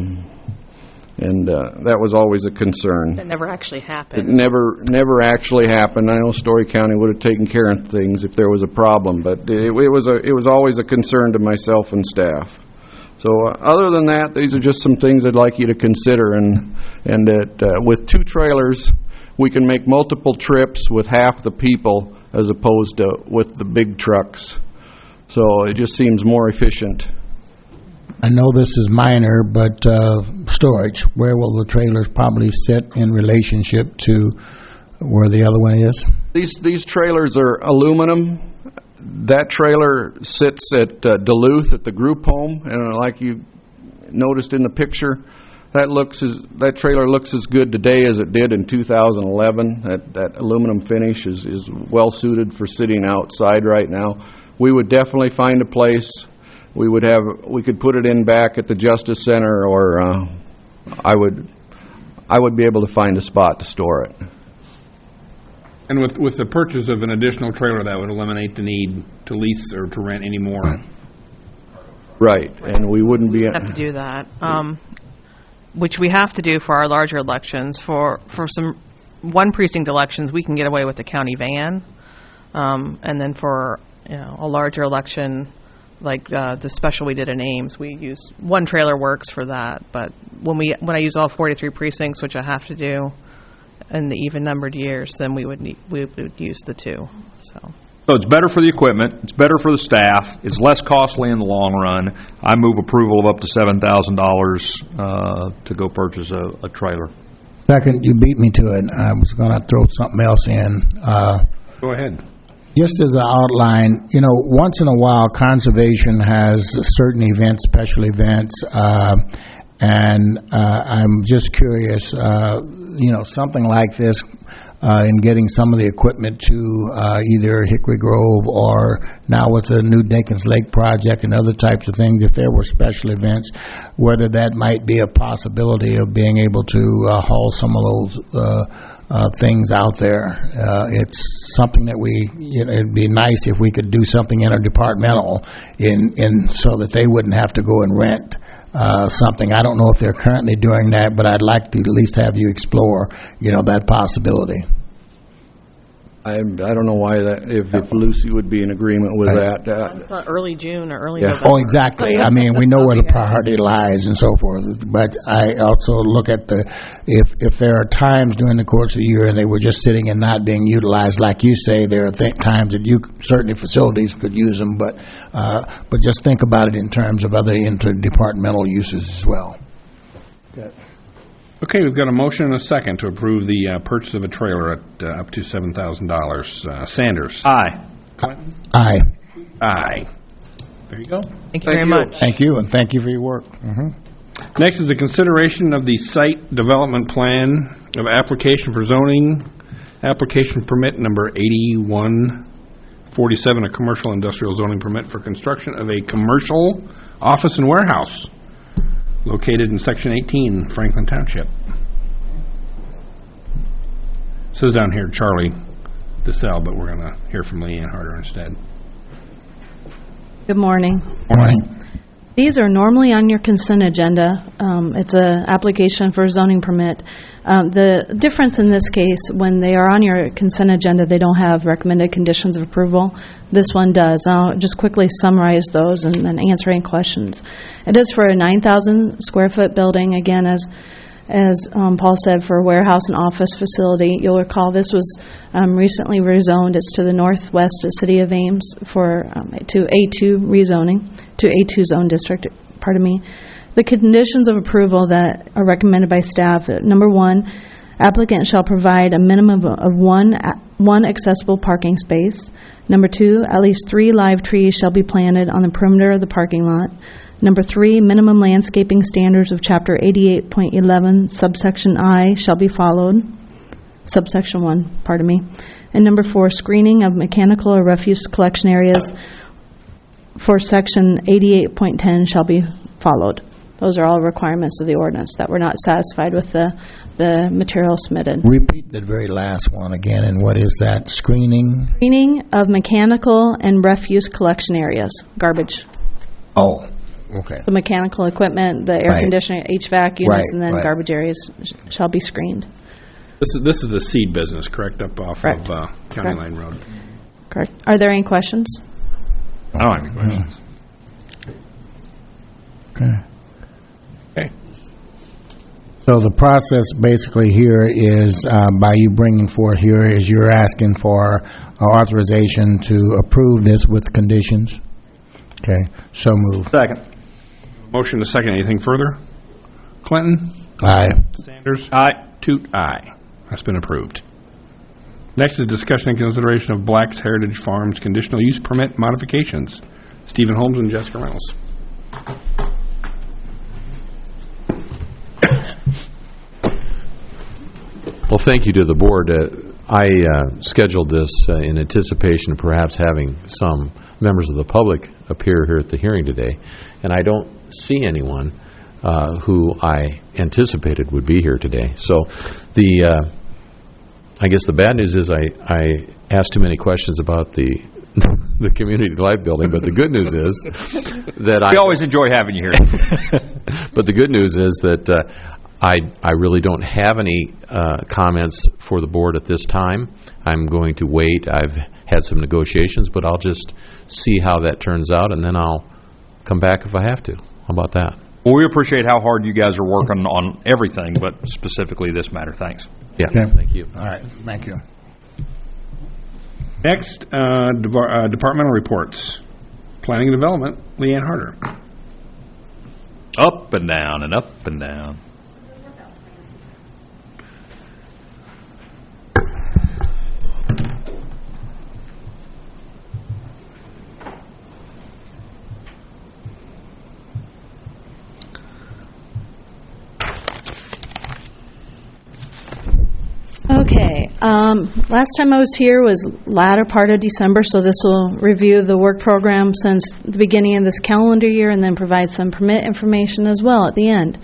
And that was always a concern. That never actually happened. It never actually happened. I know Story County would have taken care of things if there was a problem, but it was always a concern to myself and staff. So other than that, these are just some things I'd like you to consider, and that with 2 trailers, we can make multiple trips with half the people as opposed to with the big trucks. So it just seems more efficient. I know this is minor, but storage, where will the trailers probably sit in relationship to where the other one is? These trailers are aluminum. That trailer sits at Duluth at the group home, and like you noticed in the picture, that trailer looks as good today as it did in 2011. That aluminum finish is well suited for sitting outside right now. We would definitely find a place. We could put it in back at the Justice Center, or I would be able to find a spot to store it. And with the purchase of an additional trailer, that would eliminate the need to lease or to rent any more. Right, and we wouldn't be... have to do that, which we have to do for our larger elections. For some one precinct elections, we can get away with the county van, and then for a larger election, like the special we did in Ames, we use one trailer works for that. But when I use all 43 precincts, which I have to do in the even numbered years, then we would use the 2. So it's better for the equipment, it's better for the staff, it's less costly in the long run. I move approval of up to $7,000 to go purchase a trailer. Second, you beat me to it. I was going to throw something else in. Go ahead. Just as an outline, once in a while, conservation has certain events, special events, and I'm just curious, something like this, in getting some of the equipment to either Hickory Grove or now with the new Dinkins Lake project and other types of things, if there were special events, whether that might be a possibility of being able to haul some of those things out there. It's something that it'd be nice if we could do something interdepartmental in so that they wouldn't have to go and rent something. I don't know if they're currently doing that, but I'd like to at least have you explore, that possibility. I don't know why that, if Lucy would be in agreement with that. It's not early June or early Yeah. November. Oh, exactly. I mean, we know where the priority lies and so forth, but I also look at if there are times during the course of the year and they were just sitting and not being utilized, like you say, there are times that certainly facilities could use them, but just think about it in terms of other interdepartmental uses as well. Okay, we've got a motion and a second to approve the purchase of a trailer at up to $7,000. Sanders? Aye. Clinton? Aye. Aye. There you go. Thank you very much. Thank you, and thank you for your work. Next is the consideration of the site development plan of application for zoning, application permit number 8147, a commercial industrial zoning permit for construction of a commercial office and warehouse located in Section 18, Franklin Township. It says down here Charlie DeSalle, but we're going to hear from Leanne Harder instead. Good morning. Morning. These are normally on your consent agenda. It's an application for a zoning permit. The difference in this case, when they are on your consent agenda, they don't have recommended conditions of approval. This one does. I'll just quickly summarize those and then answer any questions. It is for a 9,000 square foot building, again, as Paul said, for a warehouse and office facility. You'll recall this was recently rezoned. It's to the northwest of the City of Ames to A2 rezoning, to A2 zone district, pardon me. The conditions of approval that are recommended by staff, number one, applicant shall provide a minimum of one accessible parking space. Number two, at least 3 live trees shall be planted on the perimeter of the parking lot. Number 3, minimum landscaping standards of Chapter 88.11, subsection I, shall be followed. Subsection 1, pardon me. And number 4, screening of mechanical or refuse collection areas for Section 88.10 shall be followed. Those are all requirements of the ordinance that we're not satisfied with the material submitted. Repeat the very last one again, and what is that? Screening? Screening of mechanical and refuse collection areas, garbage. Oh. Okay. The mechanical equipment, the air Right. conditioning, HVAC units, and then right. garbage areas shall be screened. This is the seed business, correct, up off Correct. of County Correct. Line Road? Correct. Are there any questions? I don't have any questions. Okay. Okay. So the process basically here is, by you bringing forth here, is you're asking for authorization to approve this with conditions? Okay, so moved. Second. Motion to second. Anything further? Clinton? Aye. Sanders? Aye. Toot, aye. That's been approved. Next is discussion and consideration of Black's Heritage Farms conditional use permit modifications. Stephen Holmes and Jessica Reynolds. Well, thank you to the board. I scheduled this in anticipation of perhaps having some members of the public appear here at the hearing today, and I don't see anyone who I anticipated would be here today. So I guess the bad news is I asked too many questions about the community life building, but the good news is that We always enjoy having you here. But the good news is that I really don't have any comments for the board at this time. I'm going to wait. I've had some negotiations, but I'll just see how that turns out, and then I'll come back if I have to. How about that? Well, we appreciate how hard you guys are working on everything, but specifically this matter. Thanks. Yeah, Okay. thank you. All right, thank you. Next, departmental reports. Planning and Development, Leanne Harder. Up and down and up and down. Okay. Last time I was here was latter part of December, so this will review the work program since the beginning of this calendar year and then provide some permit information as well at the end.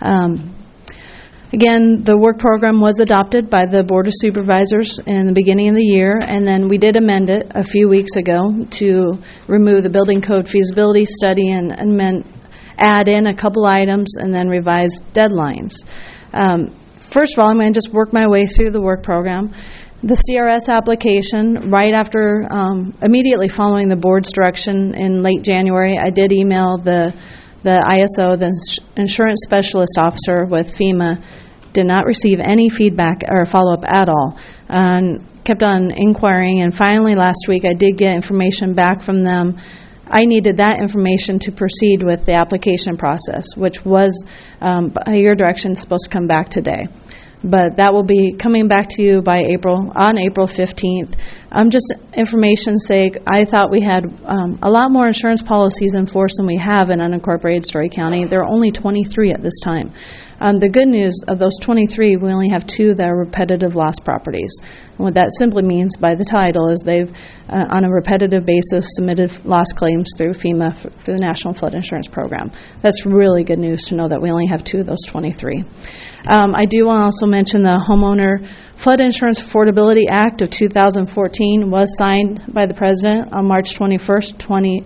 Again, the work program was adopted by the Board of Supervisors in the beginning of the year, and then we did amend it a few weeks ago to remove the building code feasibility study and add in a couple items and then revise deadlines. First of all, I'm going to just work my way through the work program. The CRS application, right after, immediately following the board's direction in late January, I did email the ISO, the insurance specialist officer with FEMA, did not receive any feedback or follow-up at all, and kept on inquiring, and finally last week I did get information back from them. I needed that information to proceed with the application process, which was, by your direction, supposed to come back today. But that will be coming back to you by on April 15th. Just information's sake, I thought we had a lot more insurance policies in force than we have in unincorporated Story County. There are only 23 at this time. The good news, of those 23, we only have 2 that are repetitive loss properties. And what that simply means by the title is they've, on a repetitive basis, submitted loss claims through FEMA, through the National Flood Insurance Program. That's really good news to know that we only have 2 of those 23. I do want to also mention the Homeowner Flood Insurance Affordability Act of 2014 was signed by the President on March 21st,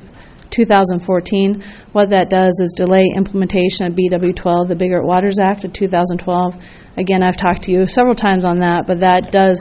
2014. What that does is delay implementation of BW12, the Bigger Waters Act of 2012. Again, I've talked to you several times on that, but that does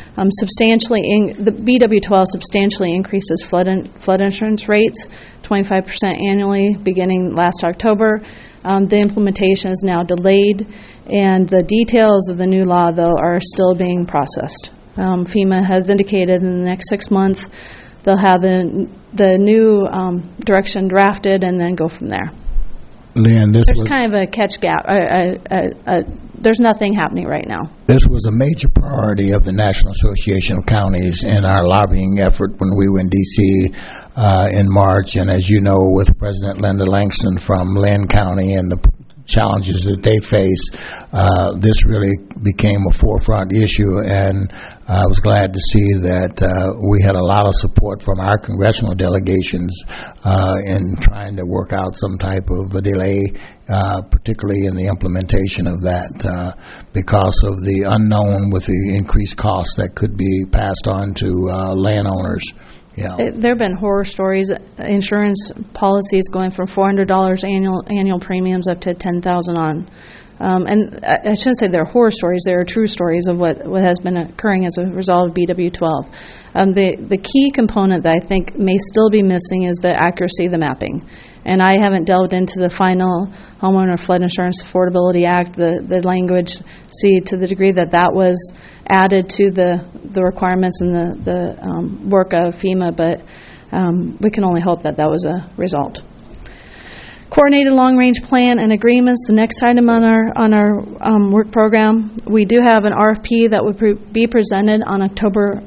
the BW12 substantially increases flood insurance rates, 25% annually, beginning last October. The implementation is now delayed, and the details of the new law, though, are still being processed. FEMA has indicated in the next 6 months they'll have the new direction drafted and then go from there. Lynn, there's kind of a catch gap. There's nothing happening right now. This was a major priority of the National Association of Counties in our lobbying effort when we were in D.C. In March. And as you know, with President Linda Langston from Lynn County and the challenges that they face, this really became a forefront issue, and I was glad to see that we had a lot of support from our congressional delegations in trying to work out some type of a delay, particularly in the implementation of that, because of the unknown with the increased costs that could be passed on to landowners. Yeah. There have been horror stories, insurance policies going from $400 annual premiums up to $10,000 on. And I shouldn't say they're horror stories, they're true stories of what has been occurring as a result of BW12. The key component that I think may still be missing is the accuracy of the mapping. And I haven't delved into the final Homeowner Flood Insurance Affordability Act, the language, to the degree that was added to the requirements and the work of FEMA, but we can only hope that was a result. Coordinated long-range plan and agreements, the next item on our work program. We do have an RFP that would be presented on April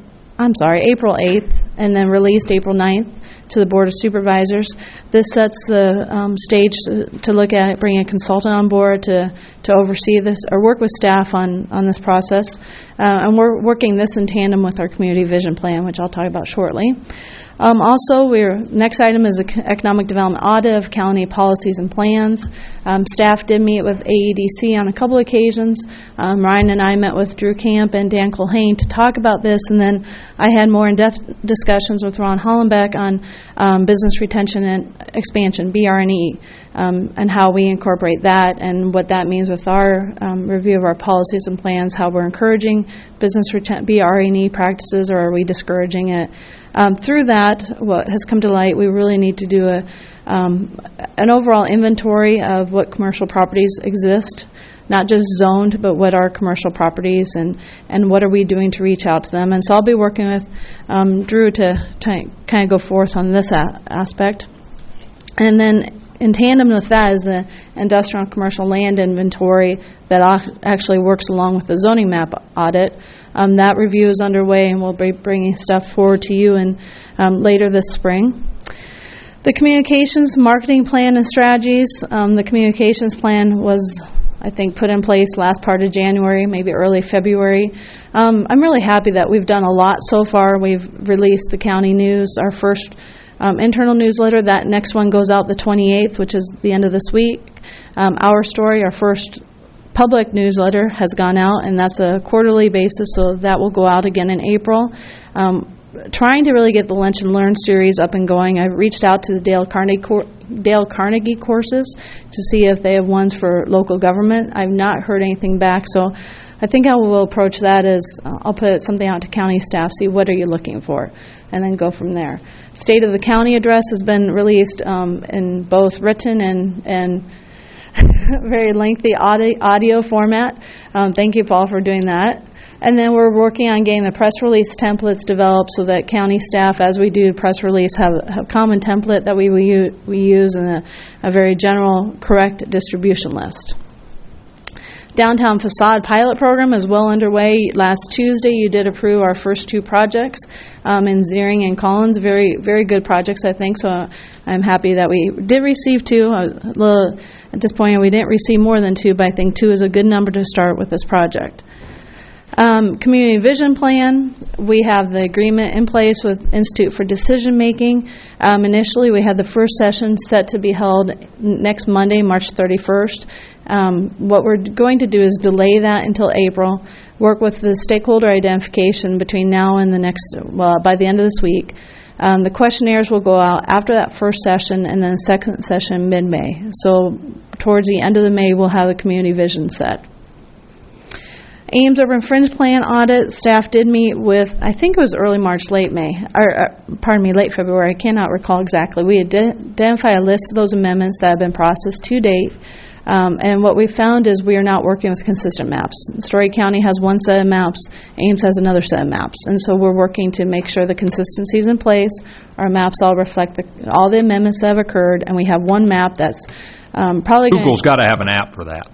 8th, and then released April 9th to the Board of Supervisors. This sets the stage to look at bringing a consultant on board to oversee this, or work with staff on this process. And we're working this in tandem with our community vision plan, which I'll talk about shortly. Also, next item is an economic development audit of county policies and plans. Staff did meet with AEDC on a couple occasions. Ryan and I met with Drew Camp and Dan Culhane to talk about this, and then I had more in-depth discussions with Ron Hollenbeck on business retention and expansion, BR&E, and how we incorporate that and what that means with our review of our policies and plans, how we're encouraging business BR&E practices, or are we discouraging it? Through that, what has come to light, we really need to do an overall inventory of what commercial properties exist, not just zoned, but what are commercial properties, and what are we doing to reach out to them. And so I'll be working with Drew to kind of go forth on this aspect. And then in tandem with that is an industrial and commercial land inventory that actually works along with the zoning map audit. That review is underway, and we'll be bringing stuff forward to you later this spring. The communications marketing plan and strategies. The communications plan was, I think, put in place last part of January, maybe early February. I'm really happy that we've done a lot so far. We've released the county news, our first internal newsletter. That next one goes out the 28th, which is the end of this week. Our Story, our first public newsletter, has gone out, and that's a quarterly basis, so that will go out again in April. Trying to really get the Lunch and Learn series up and going. I've reached out to the Dale Carnegie courses to see if they have ones for local government. I've not heard anything back, so I think how we'll approach that is I'll put something out to county staff, see what are you looking for, and then go from there. State of the County address has been released in both written and very lengthy audio format. Thank you, Paul, for doing that. And then we're working on getting the press release templates developed so that county staff, as we do press release, have a common template that we use and a very general, correct distribution list. Downtown facade pilot program is well underway. Last Tuesday, you did approve our first 2 projects in Ziering and Collins. Very, very good projects, I think. So I'm happy that we did receive 2. I was a little disappointed we didn't receive more than 2, but I think 2 is a good number to start with this project. Community Vision Plan, we have the agreement in place with Institute for Decision Making. Initially, we had the first session set to be held next Monday, March 31st. What we're going to do is delay that until April, work with the stakeholder identification between now and by the end of this week. The questionnaires will go out after that first session and then the second session mid-May. So towards the end of the May, we'll have a community vision set. Ames Urban Fringe Plan audit, staff did meet with, I think it was early March, late February, I cannot recall exactly. We identified a list of those amendments that have been processed to date, and what we found is we are not working with consistent maps. Story County has one set of maps, Ames has another set of maps, and so we're working to make sure the consistency is in place, our maps all reflect all the amendments that have occurred, and we have one map that's probably Google's got to have an app for that.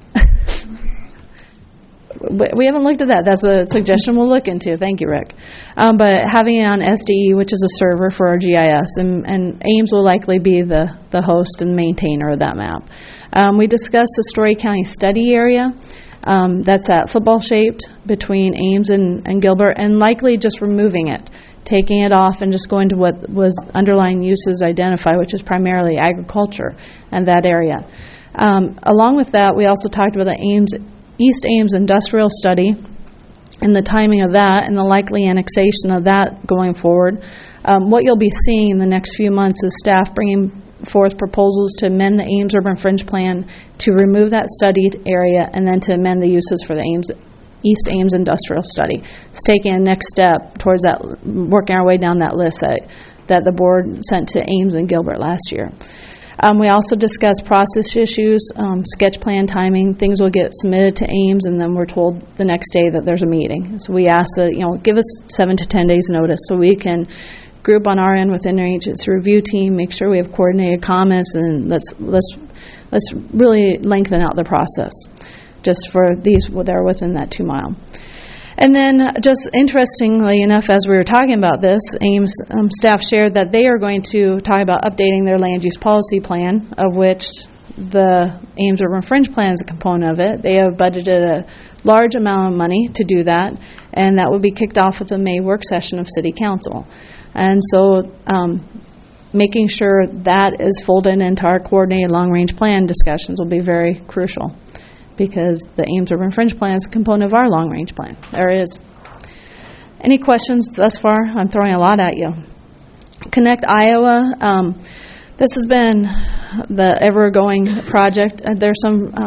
We haven't looked at that. That's a suggestion we'll look into. Thank you, Rick. But having it on SDE, which is a server for our GIS, and Ames will likely be the host and maintainer of that map. We discussed the Story County study area. That's that football shaped between Ames and Gilbert, and likely just removing it, taking it off and just going to what was underlying uses identified, which is primarily agriculture and that area. Along with that, we also talked about the East Ames industrial study and the timing of that and the likely annexation of that going forward. What you'll be seeing in the next few months is staff bringing forth proposals to amend the Ames Urban Fringe Plan to remove that studied area and then to amend the uses for the East Ames industrial study. It's taking a next step towards that, working our way down that list that the board sent to Ames and Gilbert last year. We also discussed process issues, sketch plan timing. Things will get submitted to Ames, and then we're told the next day that there's a meeting. So we ask that, give us 7 to 10 days notice so we can group on our end with interagency review team, make sure we have coordinated comments, and let's really lengthen out the process just for these that are within that 2 mile. And then, just interestingly enough, as we were talking about this, Ames staff shared that they are going to talk about updating their land use policy plan, of which the Ames Urban Fringe Plan is a component of it. They have budgeted a large amount of money to do that, and that will be kicked off with the May work session of City Council. And so making sure that is folded into our coordinated long-range plan discussions will be very crucial, because the Ames Urban Fringe Plan is a component of our long-range plan. There it is. Any questions thus far? I'm throwing a lot at you. Connect Iowa. This has been the ever-going project. There's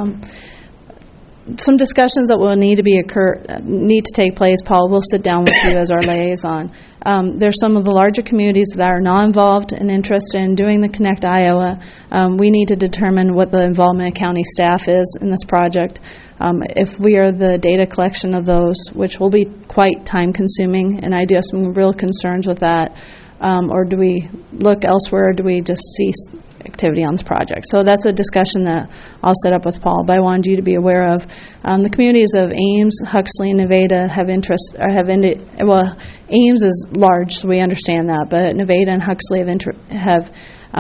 some discussions that will need to take place. Paul will sit down with you as our liaison. There's some of the larger communities that are not involved and interested in doing the Connect Iowa. We need to determine what the involvement of county staff is in this project. If we are the data collection of those, which will be quite time-consuming, and I do have some real concerns with that, or do we look elsewhere, or do we just cease activity on this project? So that's a discussion that I'll set up with Paul, but I wanted you to be aware of. The communities of Ames, Huxley, and Nevada have interest, or have ended, well, Ames is large, so we understand that, but Nevada and Huxley have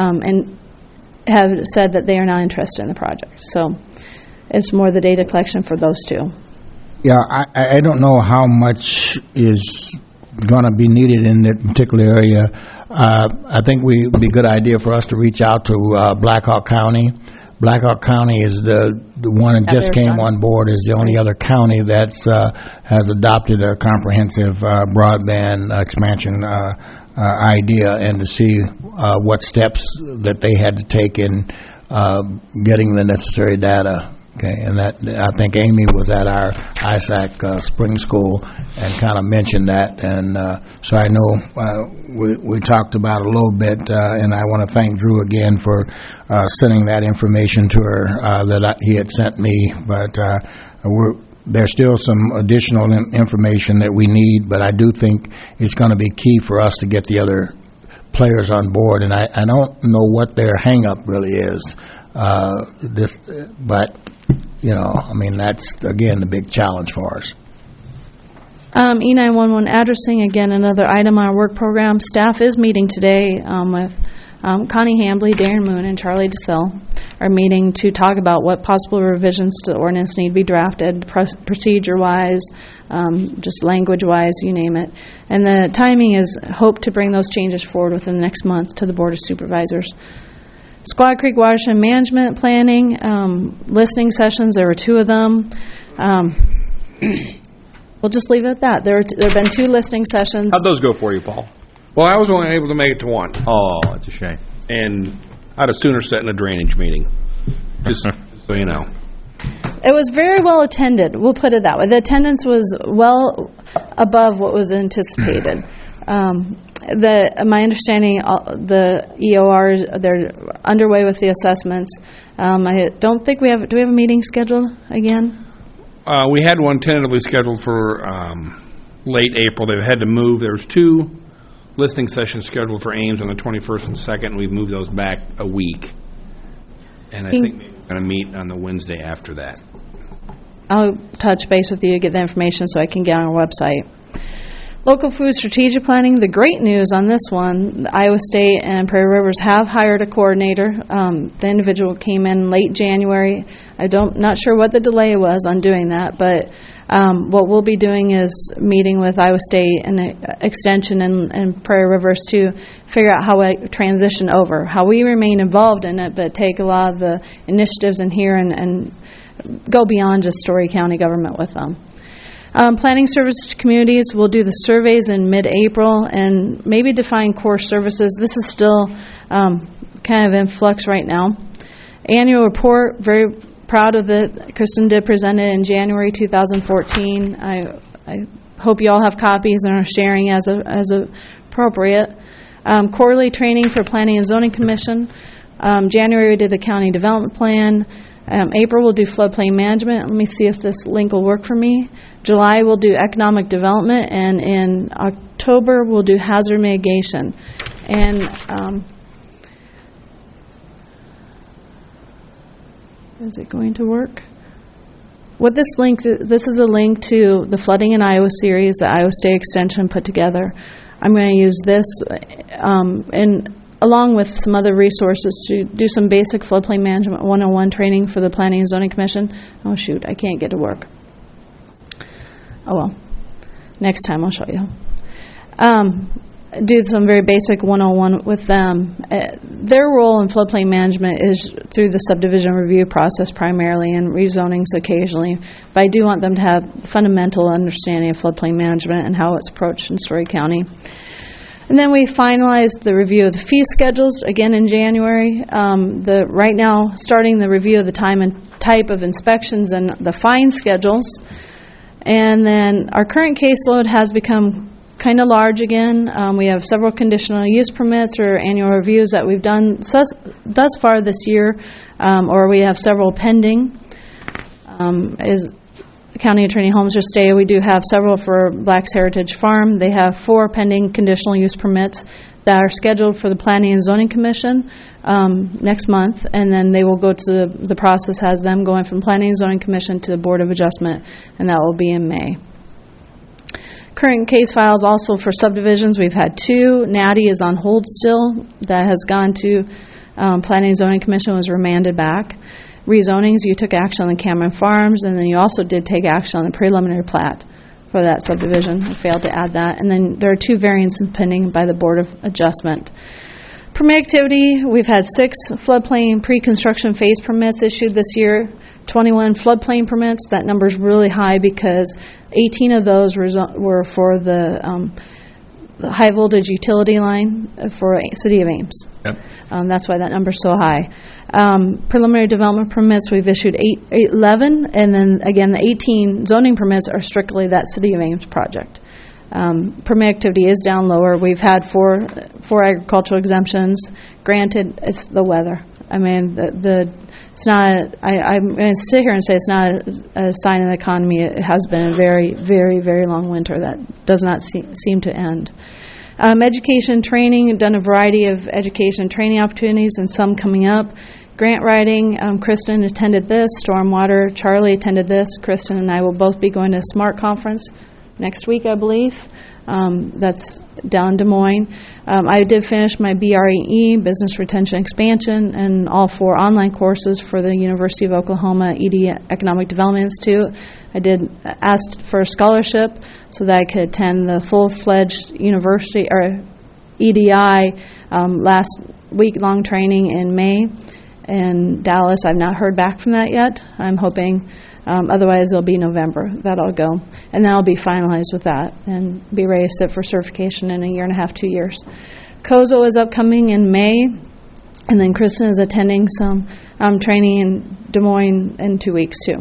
said that they are not interested in the project. So it's more the data collection for those two. Yeah, I don't know how much is going to be needed in that particular area. I think it would be a good idea for us to reach out to Blackhawk County. Blackhawk County is the one that just came on board, is the only other county that has adopted a comprehensive broadband expansion idea, and to see what steps that they had to take in getting the necessary data Okay, and that, I think Amy was at our ISAC spring school and kind of mentioned that, and so I know we talked about it a little bit, and I want to thank Drew again for sending that information to her that he had sent me, but there's still some additional information that we need, but I do think it's going to be key for us to get the other players on board, and I don't know what their hang-up really is, but, you know, I mean, that's, again, the big challenge for us. E911 addressing, again, another item on our work program. Staff is meeting today with Connie Hambley, Darren Moon, and Charlie DeSille are meeting to talk about what possible revisions to the ordinance need to be drafted, procedure-wise, just language-wise, you name it. And the timing is hope to bring those changes forward within the next month to the Board of Supervisors. Squaw Creek Watershed Management Planning, listening sessions, there were 2 of them. We'll just leave it at that. There have been 2 listening sessions. How'd those go for you, Paul? Well, I was only able to make it to one, Oh, that's a shame. and I'd have sooner sat in a drainage meeting, just so you know. It was very well attended, we'll put it that way. The attendance was well above what was anticipated. My understanding, the EORs, they're underway with the assessments. I don't think do we have a meeting scheduled again? We had one tentatively scheduled for late April. They've had to move. There was 2 listening sessions scheduled for Ames on the 21st and 2nd, and we've moved those back a week. And I think maybe we're going to meet on the Wednesday after that. I'll touch base with you to get the information so I can get on our website. Local food strategic planning, the great news on this one, Iowa State and Prairie Rivers have hired a coordinator. The individual came in late January. Not sure what the delay was on doing that, but what we'll be doing is meeting with Iowa State and Extension and Prairie Rivers to figure out how we transition over, how we remain involved in it, but take a lot of the initiatives in here and go beyond just Story County government with them. Planning service to communities, we'll do the surveys in mid-April and maybe define core services. This is still kind of in flux right now. Annual report, very proud of it. Kristen did present it in January 2014. I hope you all have copies and are sharing as appropriate. Quarterly training for Planning and Zoning Commission. January we did the County Development Plan. April we'll do floodplain management. Let me see if this link will work for me. July we'll do economic development, and in October we'll do hazard mitigation. And is it going to work? What this is a link to the Flooding in Iowa series that Iowa State Extension put together. I'm going to use this and along with some other resources to do some basic floodplain management 101 training for the Planning and Zoning Commission. Oh shoot, I can't get to work. Oh well, next time I'll show you. Do some very basic 101 with them. Their role in floodplain management is through the subdivision review process primarily and rezonings occasionally, but I do want them to have fundamental understanding of floodplain management and how it's approached in Story County. And then we finalized the review of the fee schedules, again in January. Right now, starting the review of the time and type of inspections and the fine schedules. And then our current caseload has become kind of large again. We have several conditional use permits or annual reviews that we've done thus far this year, or we have several pending. Is County Attorney Holmes stay. We do have several for Black's Heritage Farm. They have 4 pending conditional use permits that are scheduled for the Planning and Zoning Commission next month, and then they will go to the process has them going from Planning and Zoning Commission to the Board of Adjustment, and that will be in May. Current case files also for subdivisions. We've had 2. Natty is on hold still. That has gone to Planning and Zoning Commission, was remanded back. Rezonings, you took action on the Cameron Farms, and then you also did take action on the preliminary plat for that subdivision. I failed to add that. And then there are 2 variances pending by the Board of Adjustment. Permit activity, we've had 6 floodplain pre-construction phase permits issued this year, 21 floodplain permits. That number is really high because 18 of those were for the high voltage utility line for City of Ames. Yep. That's why that number's so high. Preliminary development permits, we've issued 11, and then again, the 18 zoning permits are strictly that City of Ames project. Permit activity is down lower. We've had four agricultural exemptions. Granted, it's the weather. I mean, it's not. I'm going to sit here and say it's not a sign of the economy. It has been a very, very, very long winter that does not seem to end. Education training, done a variety of education and training opportunities, and some coming up. Grant writing, Kristen attended this. Stormwater, Charlie attended this. Kristen and I will both be going to a SMART conference next week, I believe. That's down in Des Moines. I did finish my BREE, Business Retention Expansion, and all 4 online courses for the University of Oklahoma ED Economic Development Institute. I did ask for a scholarship so that I could attend the full-fledged university or EDI last week-long training in May in Dallas. I've not heard back from that yet. I'm hoping. Otherwise, it'll be November that I'll go. And then I'll be finalized with that and be ready to sit for certification in a year and a half, 2 years. COZO is upcoming in May, and then Kristen is attending some training in Des Moines in 2 weeks, too.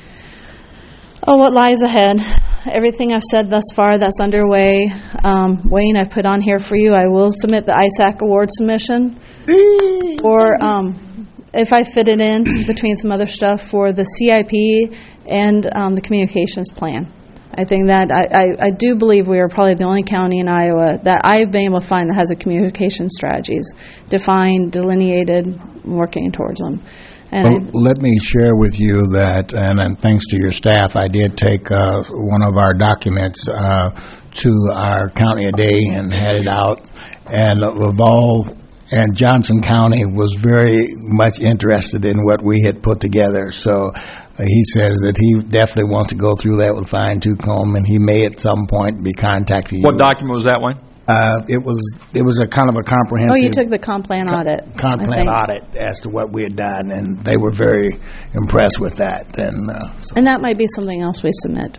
Oh, what lies ahead? Everything I've said thus far that's underway. Wayne, I've put on here for you. I will submit the ISAC award submission for... if I fit it in between some other stuff for the CIP and the communications plan. I think that I do believe we are probably the only county in Iowa that I've been able to find that has a communication strategies defined, delineated, working towards them. And let me share with you that, and thanks to your staff, I did take one of our documents to our county a day and had it out, and Laval and Johnson County was very much interested in what we had put together. So he says that he definitely wants to go through that with fine-tooth comb, and he may at some point be contacting you. What document was that, Wayne? It was a kind of a comprehensive... Oh, you took the comp plan audit. Comp plan audit as to what we had done, and they were very impressed with that. And that might be something else we submit.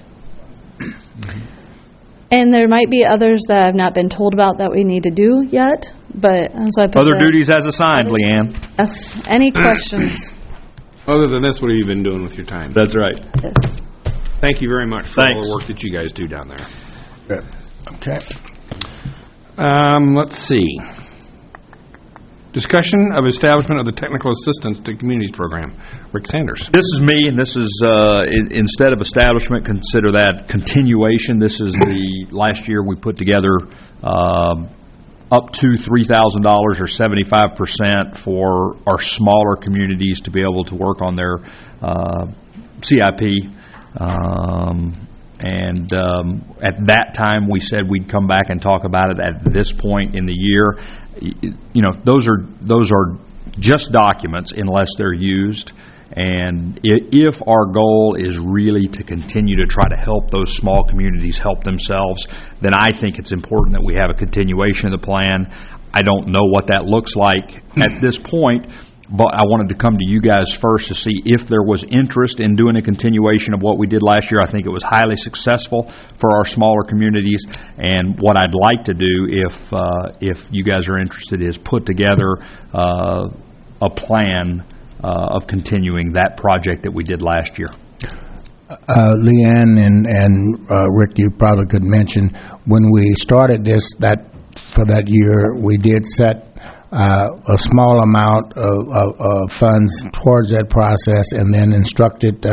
And there might be others that I've not been told about that we need to do yet. But as I put other duties as assigned, Leanne. Yes. Any questions? Other than this, what have you been doing with your time? That's right. Yes. Thank you very much for all the work that you guys do down there. good. Okay. Let's see. Discussion of establishment of the Technical Assistance to Communities Program. Rick Sanders. This is me, and this is, instead of establishment, consider that continuation. This is the last year we put together up to $3,000 or 75% for our smaller communities to be able to work on their CIP. At that time, we said we'd come back and talk about it at this point in the year. You know, those are just documents unless they're used. And if our goal is really to continue to try to help those small communities help themselves, then I think it's important that we have a continuation of the plan. I don't know what that looks like at this point, but I wanted to come to you guys first to see if there was interest in doing a continuation of what we did last year. I think it was highly successful for our smaller communities, and what I'd like to do, if you guys are interested, is put together a plan of continuing that project that we did last year. Leanne and Rick, you probably could mention, when we started for that year, we did set a small amount of funds towards that process, and then instructed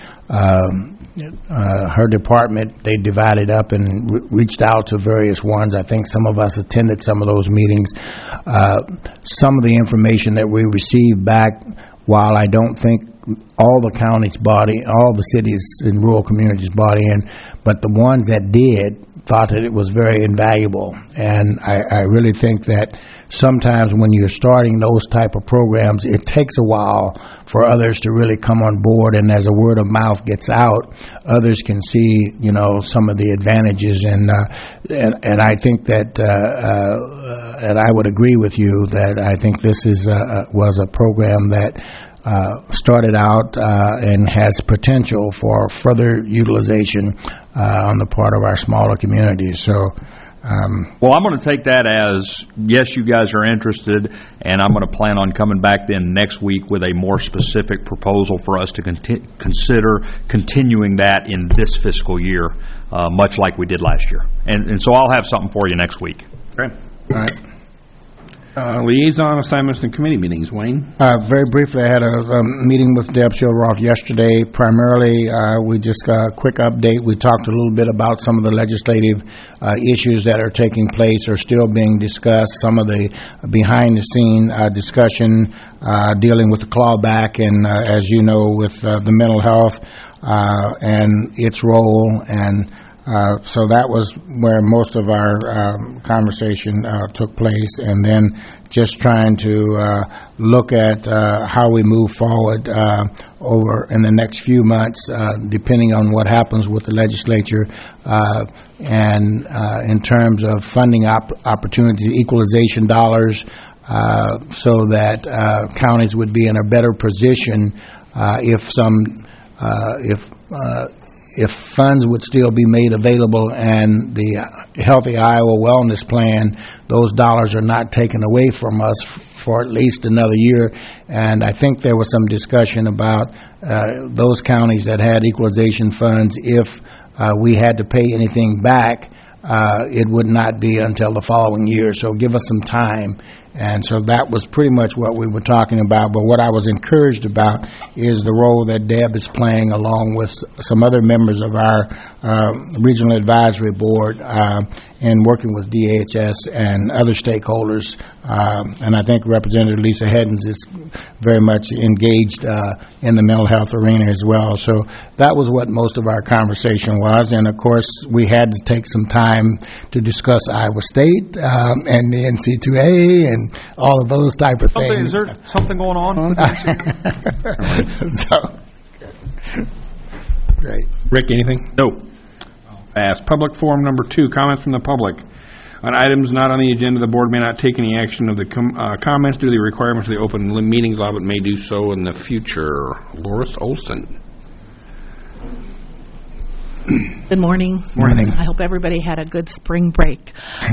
her department. They divided up and reached out to various ones. I think some of us attended some of those meetings. Some of the information that we received back, while I don't think all the counties bought in, all the cities and rural communities bought in, but the ones that did thought that it was very invaluable. And I really think that sometimes when you're starting those type of programs, it takes a while for others to really come on board, and as a word of mouth gets out, others can see, you know, some of the advantages. And I think that, and I would agree with you that I think this was a program that started out and has potential for further utilization on the part of our smaller communities. So Well, I'm going to take that as, yes, you guys are interested, and I'm going to plan on coming back then next week with a more specific proposal for us to consider continuing that in this fiscal year, much like we did last year. And so I'll have something for you next week. Okay. All right. Liaison assignments and committee meetings. Wayne? Very briefly, I had a meeting with Deb Shilroff yesterday. Primarily, we just got a quick update. We talked a little bit about some of the legislative issues that are taking place or still being discussed, some of the behind-the-scene discussion dealing with the clawback and, as you know, with the mental health and its role. And so that was where most of our conversation took place, and then just trying to look at how we move forward over in the next few months, depending on what happens with the legislature, and in terms of funding opportunities, equalization dollars, so that counties would be in a better position if funds would still be made available and the Healthy Iowa Wellness Plan, those dollars are not taken away from us for at least another year. And I think there was some discussion about those counties that had equalization funds, if we had to pay anything back, it would not be until the following year. So give us some time. And so that was pretty much what we were talking about. But what I was encouraged about is the role that Deb is playing, along with some other members of our Regional Advisory Board, in working with DHS and other stakeholders. And I think Representative Lisa Heddens is very much engaged in the mental health arena as well. So that was what most of our conversation was. And, of course, we had to take some time to discuss Iowa State and the NC2A and all of those type of things. Is there something going on? So, great. Rick, anything? No. Pass. Public forum number 2, comments from the public. On items not on the agenda, the board may not take any action of the comments due to the requirements of the open meetings law, but may do so in the future. Loris Olson. Good morning. Morning. I hope everybody had a good spring break.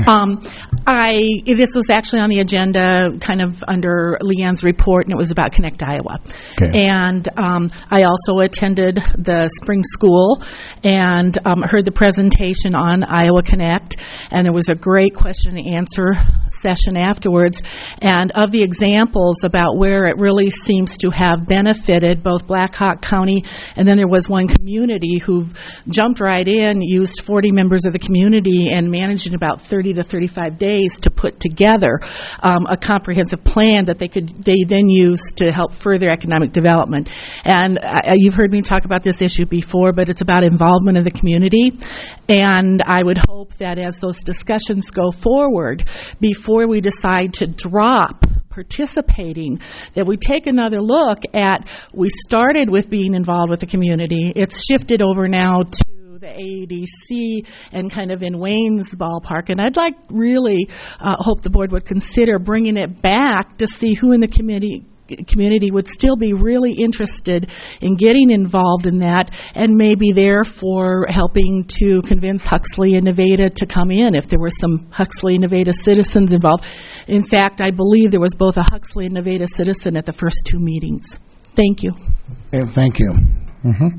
This was actually on the agenda kind of under Leanne's report, and it was about Connect Iowa. Okay. And I also attended the spring school and heard the presentation on Iowa Connect, and there was a great question and answer session afterwards. And of the examples about where it really seems to have benefited both Black Hawk County, and then there was one community who jumped right in, used 40 members of the community, and managed in about 30 to 35 days to put together a comprehensive plan that they then use to help further economic development. And you've heard me talk about this issue before, but it's about involvement of the community. And I would hope that as those discussions go forward, before we decide to drop participating, that we take another look at, we started with being involved with the community. It's shifted over now to the AEDC and kind of in Wayne's ballpark. And I'd like really hope the board would consider bringing it back to see who in the community would still be really interested in getting involved in that, and maybe therefore helping to convince Huxley and Nevada to come in if there were some Huxley and Nevada citizens involved. In fact, I believe there was both a Huxley and Nevada citizen at the first 2 meetings. Thank you. Okay, thank you. Mm-hmm.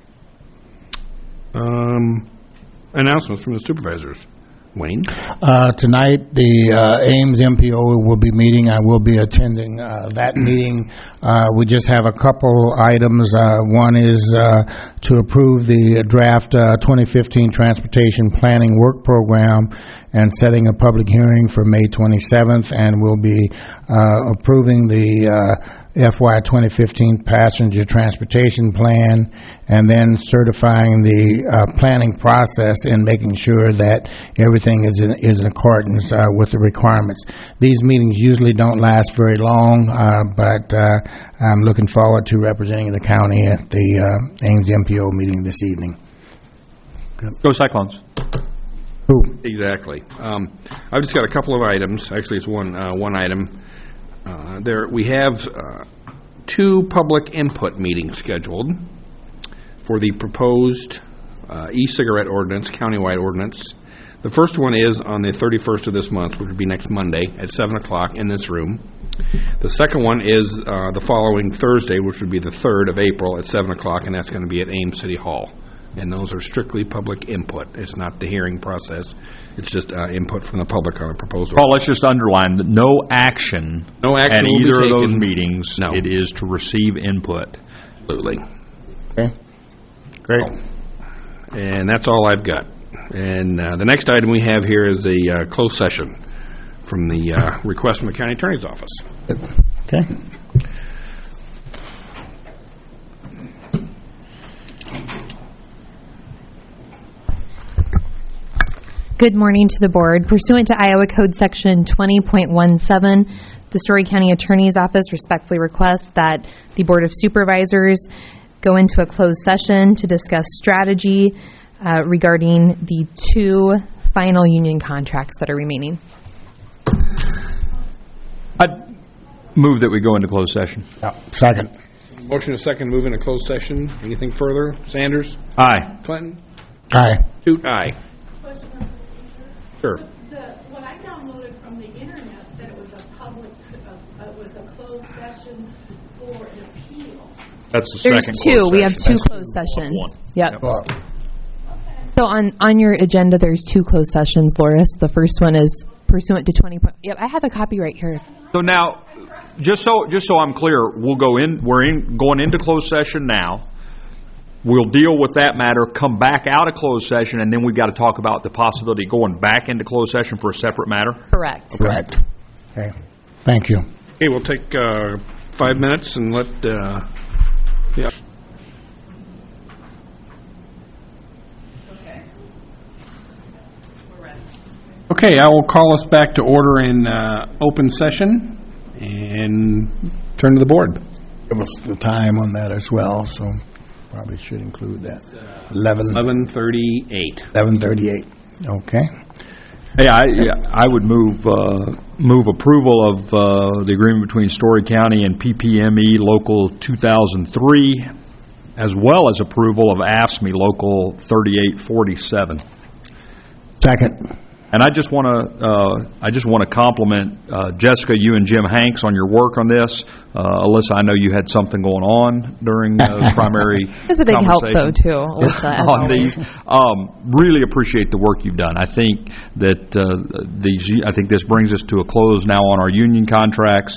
Announcements from the supervisors. Wayne? Tonight, the Ames MPO will be meeting. I will be attending that meeting. We just have a couple items. One is to approve the draft 2015 Transportation Planning Work Program and setting a public hearing for May 27th, and we'll be approving the FY 2015 Passenger Transportation Plan, and then certifying the planning process and making sure that everything is in accordance with the requirements. These meetings usually don't last very long, but I'm looking forward to representing the county at the Ames MPO meeting this evening. Go Cyclones. Who? Exactly. I've just got a couple of items. Actually, it's one item. We have 2 public input meetings scheduled for the proposed e-cigarette ordinance, countywide ordinance. The first one is on the 31st of this month, which would be next Monday at 7 o'clock in this room. The second one is the following Thursday, which would be the 3rd of April at 7 o'clock, and that's going to be at Ames City Hall. And those are strictly public input. It's not the hearing process. It's just input from the public on a proposal. Paul, let's just underline that no action at will be either of those taken. meetings. No. It is to receive input. Absolutely. Okay. Great. And that's all I've got. And the next item we have here is a closed session from the request from the county attorney's office. Okay. Good morning to the board. Pursuant to Iowa Code Section 20.17, the Story County Attorney's Office respectfully requests that the Board of Supervisors go into a closed session to discuss strategy regarding the 2 final union contracts that are remaining. I'd move that we go into closed session. Second. Motion and second, move into closed session. Anything further? Sanders? Aye. Clinton? Aye. Toot, aye. Sure. What I downloaded from the internet said it was a closed session for an appeal. That's the There's second 2. closed We have session. 2 closed sessions. One. Yep. Well, So on your agenda, there's 2 closed sessions, Loris. The first one is pursuant to 20. Yep, I have a copy right here. So now, just so I'm clear, we're going into closed session now. We'll deal with that matter, come back out of closed session, and then we've got to talk about the possibility of going back into closed session for a separate matter. Correct. correct. Okay. Thank you. Okay, we'll take 5 minutes and let, yeah. Okay, I will call us back to order in open session and turn to the board. Give us the time on that as well, so probably should include that. 11:38. 11:38. Okay. Hey, I would move approval of the agreement between Story County and PPME Local 2003, as well as approval of AFSCME Local 3847. Second. And I just want to compliment Jessica, you and Jim Hanks on your work on this. Alyssa, I know you had something going on during the primary. It was a big help, though, too, Alyssa. As on always. these. Really appreciate the work you've done. I think that I think this brings us to a close now on our union contracts.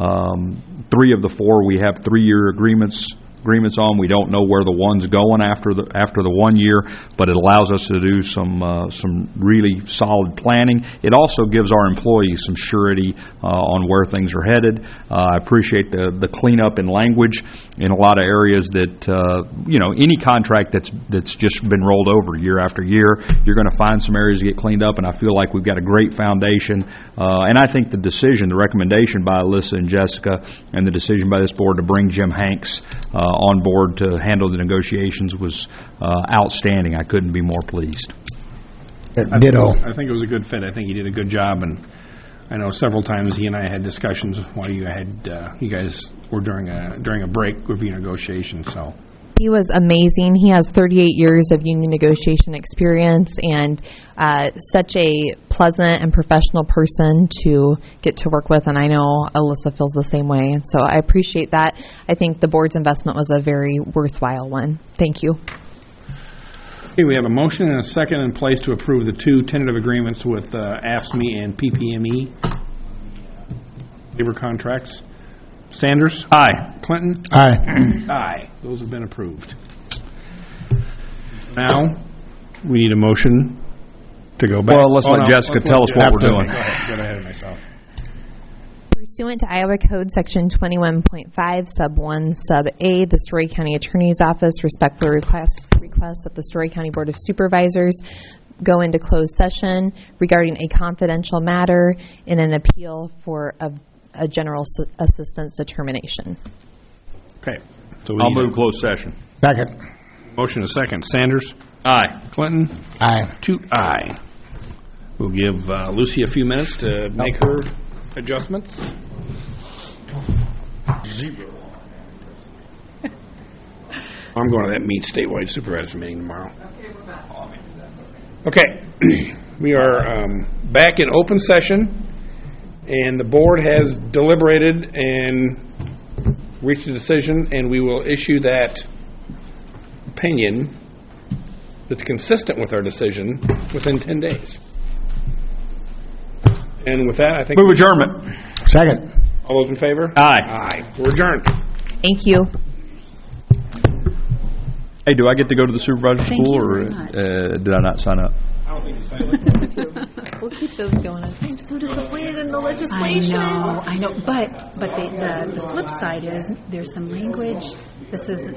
3 of the 4 we have 3-year agreements on. We don't know where the one's going after the 1 year, but it allows us to do some really solid planning. It also gives our employees some surety on where things are headed. I appreciate the cleanup in language in a lot of areas that any contract that's just been rolled over year after year, you're going to find some areas that get cleaned up, and I feel like we've got a great foundation. And I think the recommendation by Alyssa and Jessica, and the decision by this board to bring Jim Hanks on board to handle the negotiations was outstanding. I couldn't be more pleased. Ditto. I think it was a good fit. I think he did a good job, and I know several times he and I had discussions while you guys were during a break review negotiation. So He was amazing. He has 38 years of union negotiation experience and such a pleasant and professional person to get to work with, and I know Alyssa feels the same way. And so I appreciate that. I think the board's investment was a very worthwhile one. Thank you. okay, we have a motion and a second in place to approve the 2 tentative agreements with AFSCME and PPME labor contracts. Sanders? Aye. Clinton? Aye. Aye. Those have been approved. Now, we need a motion to go back. Well, let's let Jessica tell us what we're doing. Go ahead. Get ahead of myself. Pursuant to Iowa Code Section 21.5, Sub 1, Sub A, the Story County Attorney's Office respectfully requests that the Story County Board of Supervisors go into closed session regarding a confidential matter in an appeal for a general assistance determination. Okay. So I'll move closed session. Second. motion and a second. Sanders? Aye. Clinton? Aye. Toot, aye. We'll give Lucy a few minutes to make her adjustments. I'm going to that statewide supervisor meeting tomorrow. Okay. We are back in open session, and the board has deliberated and reached a decision, and we will issue that opinion that's consistent with our decision within 10 days. And with that, I think... Move adjournment. Second. All those in favor? Aye. Aye. We're adjourned. Thank you. Hey, do I get to go to the supervisor Thank school, you or very much. did I not sign up? I don't think you signed it. We'll keep those going. I'm so disappointed in the I legislation. know, but the flip side is there's some language. This isn't